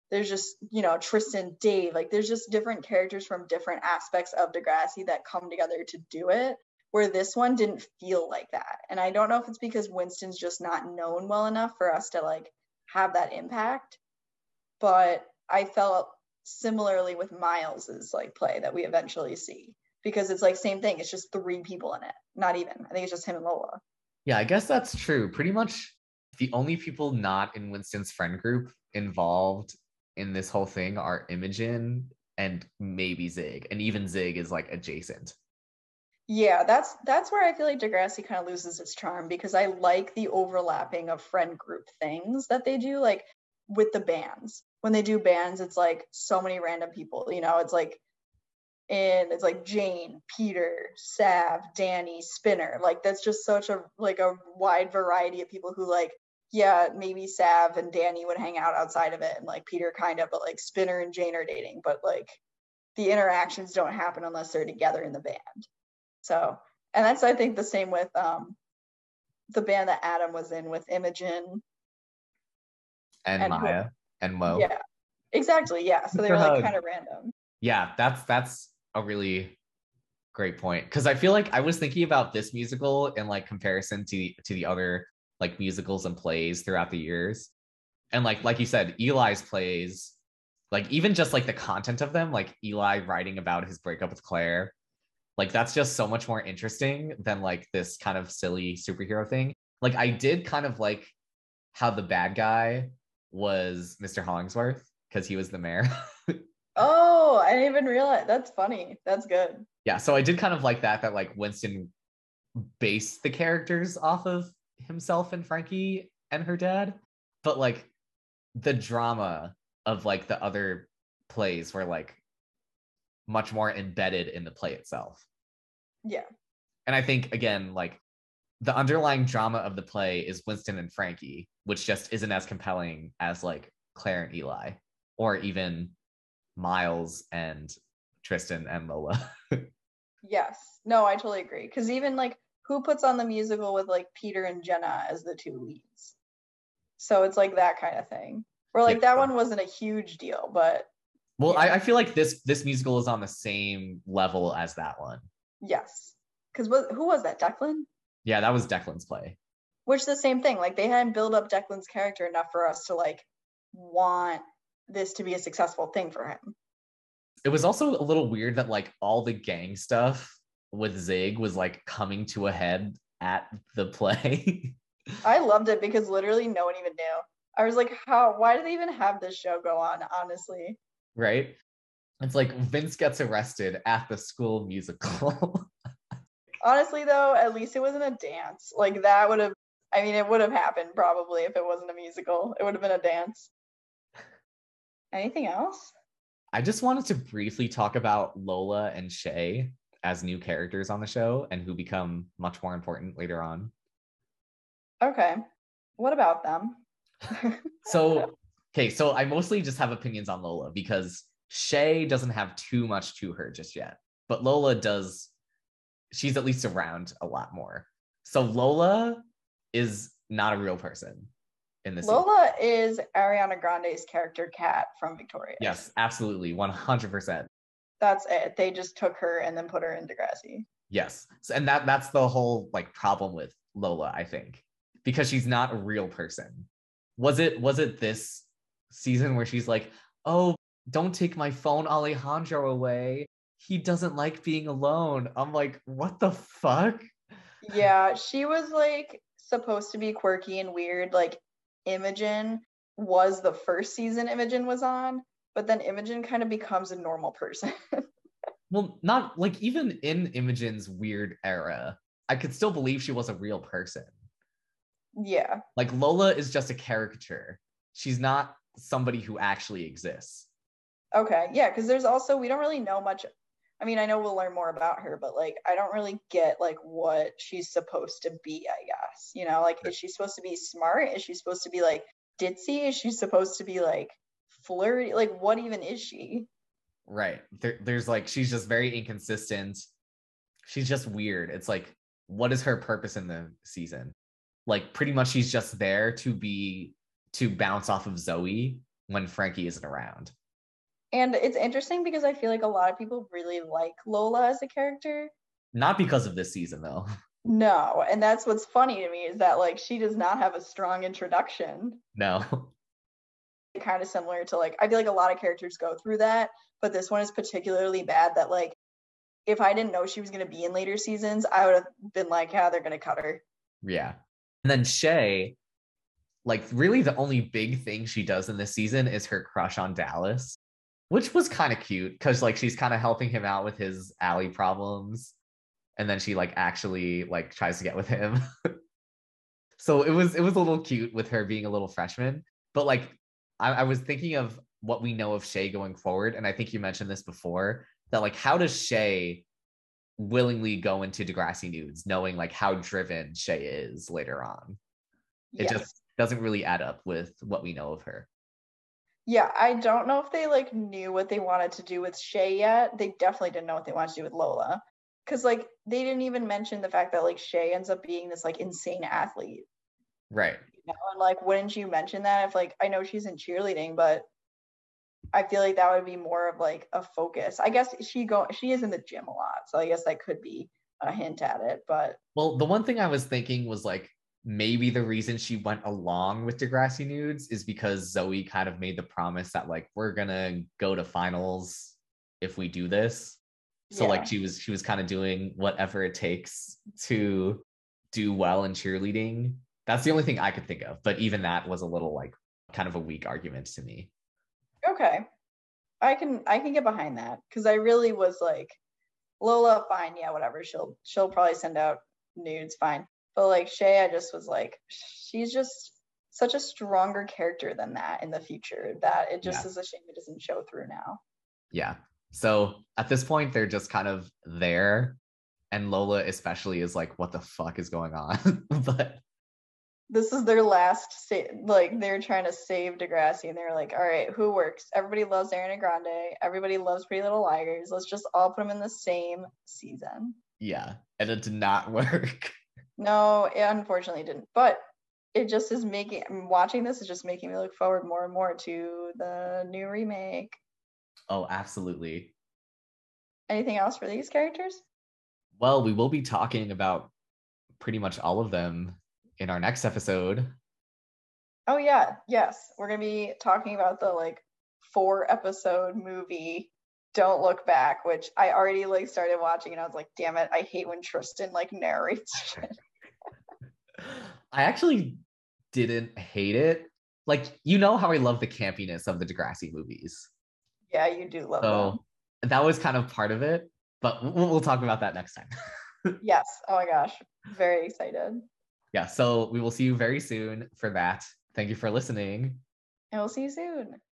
There's just, you know, Tristan, Dave, like there's just different characters from different aspects of Degrassi that come together to do it, where this one didn't feel like that. And I don't know if it's because Winston's just not known well enough for us to like have that impact, but I felt similarly with Miles's like play that we eventually see, because it's like same thing, it's just three people in it, not even, I think it's just him and Lola. Yeah, I guess that's true. Pretty much the only people not in Winston's friend group involved in this whole thing are Imogen and maybe Zig, and even Zig is like adjacent. Yeah, that's that's where I feel like Degrassi kind of loses its charm, because I like the overlapping of friend group things that they do, like with the bands. When they do bands, it's like so many random people, you know, it's like and it's like Jane, Peter, Sav, Danny, Spinner. Like that's just such a like a wide variety of people who like, yeah, maybe Sav and Danny would hang out outside of it, and like Peter kind of, but like Spinner and Jane are dating, but like the interactions don't happen unless they're together in the band. So, and that's I think the same with um the band that Adam was in with Imogen and, and Maya who, and Mo. Yeah, exactly. Yeah, so they were like kind of random. Yeah, that's that's a really great point, because I feel like I was thinking about this musical in like comparison to to the other like musicals and plays throughout the years, and like like you said, Eli's plays, like even just like the content of them, like Eli writing about his breakup with Claire, like that's just so much more interesting than like this kind of silly superhero thing. Like I did kind of like how the bad guy was Mister Hollingsworth because he was the mayor. Oh, I didn't even realize. That's funny. That's good. Yeah, so I did kind of like that, that like Winston based the characters off of himself and Frankie and her dad, but like the drama of like the other plays were like much more embedded in the play itself. Yeah. And I think, again, like the underlying drama of the play is Winston and Frankie, which just isn't as compelling as like Claire and Eli, or even Miles and Tristan and Lola. Yes. No, I totally agree. Because even like who puts on the musical with like Peter and Jenna as the two leads? So it's like that kind of thing. Or like yeah. That one wasn't a huge deal, but well, yeah. I, I feel like this this musical is on the same level as that one. Yes. Because who was that? Declan? Yeah, that was Declan's play. Which the same thing. Like they hadn't built up Declan's character enough for us to like want this to be a successful thing for him. It was also a little weird that like all the gang stuff with Zig was like coming to a head at the play. I loved it because literally no one even knew. I was like, how, why do they even have this show go on, honestly? Right? It's like Vince gets arrested at the school musical. Honestly, though, at least it wasn't a dance. Like that would have, I mean, it would have happened probably if it wasn't a musical. It would have been a dance. Anything else? I just wanted to briefly talk about Lola and Shay as new characters on the show and who become much more important later on. Okay. What about them? so, okay, so I mostly just have opinions on Lola because Shay doesn't have too much to her just yet, but Lola does. She's at least around a lot more. So Lola is not a real person. In this Lola season. Is Ariana Grande's character Kat from Victorious. Yes, absolutely, one hundred percent. That's it. They just took her and then put her in Degrassi. Yes, so, and that that's the whole like problem with Lola, I think, because she's not a real person. Was it was it this season where she's like, "Oh, don't take my phone, Alejandro, away. He doesn't like being alone." I'm like, what the fuck? Yeah, she was like supposed to be quirky and weird, like. Imogen was the first season Imogen was on, but then Imogen kind of becomes a normal person. Well, not like even in Imogen's weird era, I could still believe she was a real person. Yeah. Like Lola is just a caricature. She's not somebody who actually exists. Okay, yeah, because there's also, we don't really know much. I mean, I know we'll learn more about her, but like, I don't really get like what she's supposed to be, I guess. You know, like, is she supposed to be smart? Is she supposed to be like ditzy? Is she supposed to be like flirty? Like, what even is she? Right. There, there's like, she's just very inconsistent. She's just weird. It's like, what is her purpose in the season? Like, pretty much she's just there to be, to bounce off of Zoe when Frankie isn't around. And it's interesting because I feel like a lot of people really like Lola as a character. Not because of this season, though. No, and that's what's funny to me is that like she does not have a strong introduction. No. Kind of similar to like I feel like a lot of characters go through that, but this one is particularly bad that like if I didn't know she was going to be in later seasons, I would have been like, yeah, they're going to cut her. Yeah. And then Shay, like really the only big thing she does in this season is her crush on Dallas, which was kind of cute because like she's kind of helping him out with his alley problems. And then she like actually like tries to get with him. So it was it was a little cute with her being a little freshman. But like I, I was thinking of what we know of Shay going forward. And I think you mentioned this before, that like how does Shay willingly go into Degrassi Nudes knowing like how driven Shay is later on? It Yes. just doesn't really add up with what we know of her. Yeah, I don't know if they like knew what they wanted to do with Shay yet. They definitely didn't know what they wanted to do with Lola. Because like they didn't even mention the fact that like Shay ends up being this like insane athlete. Right. You know? And like wouldn't you mention that if like I know she's in cheerleading, but I feel like that would be more of like a focus. I guess she go she is in the gym a lot, so I guess that could be a hint at it. But well, the one thing I was thinking was like maybe the reason she went along with Degrassi Nudes is because Zoe kind of made the promise that like we're gonna go to finals if we do this. So yeah. like she was she was kind of doing whatever it takes to do well in cheerleading. That's the only thing I could think of. But even that was a little like kind of a weak argument to me. Okay. I can I can get behind that because I really was like Lola, fine, yeah, whatever. She'll she'll probably send out nudes, fine. But like Shay, I just was like, she's just such a stronger character than that in the future that it just Yeah. is a shame it doesn't show through now. Yeah. So at this point, they're just kind of there. And Lola especially is like, what the fuck is going on? But this is their last sa- like they're trying to save Degrassi and they're like, all right, who works? Everybody loves Ariana Grande. Everybody loves Pretty Little Liars. Let's just all put them in the same season. yeah, and it did not work. No, it unfortunately didn't. But it just is making watching this is just making me look forward more and more to the new remake. Oh, absolutely. Anything else for these characters? Well, we will be talking about pretty much all of them in our next episode. Oh yeah, yes. We're gonna be talking about the like four episode movie Don't Look Back, which I already like started watching and I was like, damn it, I hate when Tristan like narrates shit. I actually didn't hate it. Like, you know how I love the campiness of the Degrassi movies. Yeah, you do love So that was kind of part of it, but we'll, we'll talk about that next time. them. Yes. Oh my gosh. Very excited. Yeah, so we will see you very soon for that. Thank you for listening. And we'll see you soon.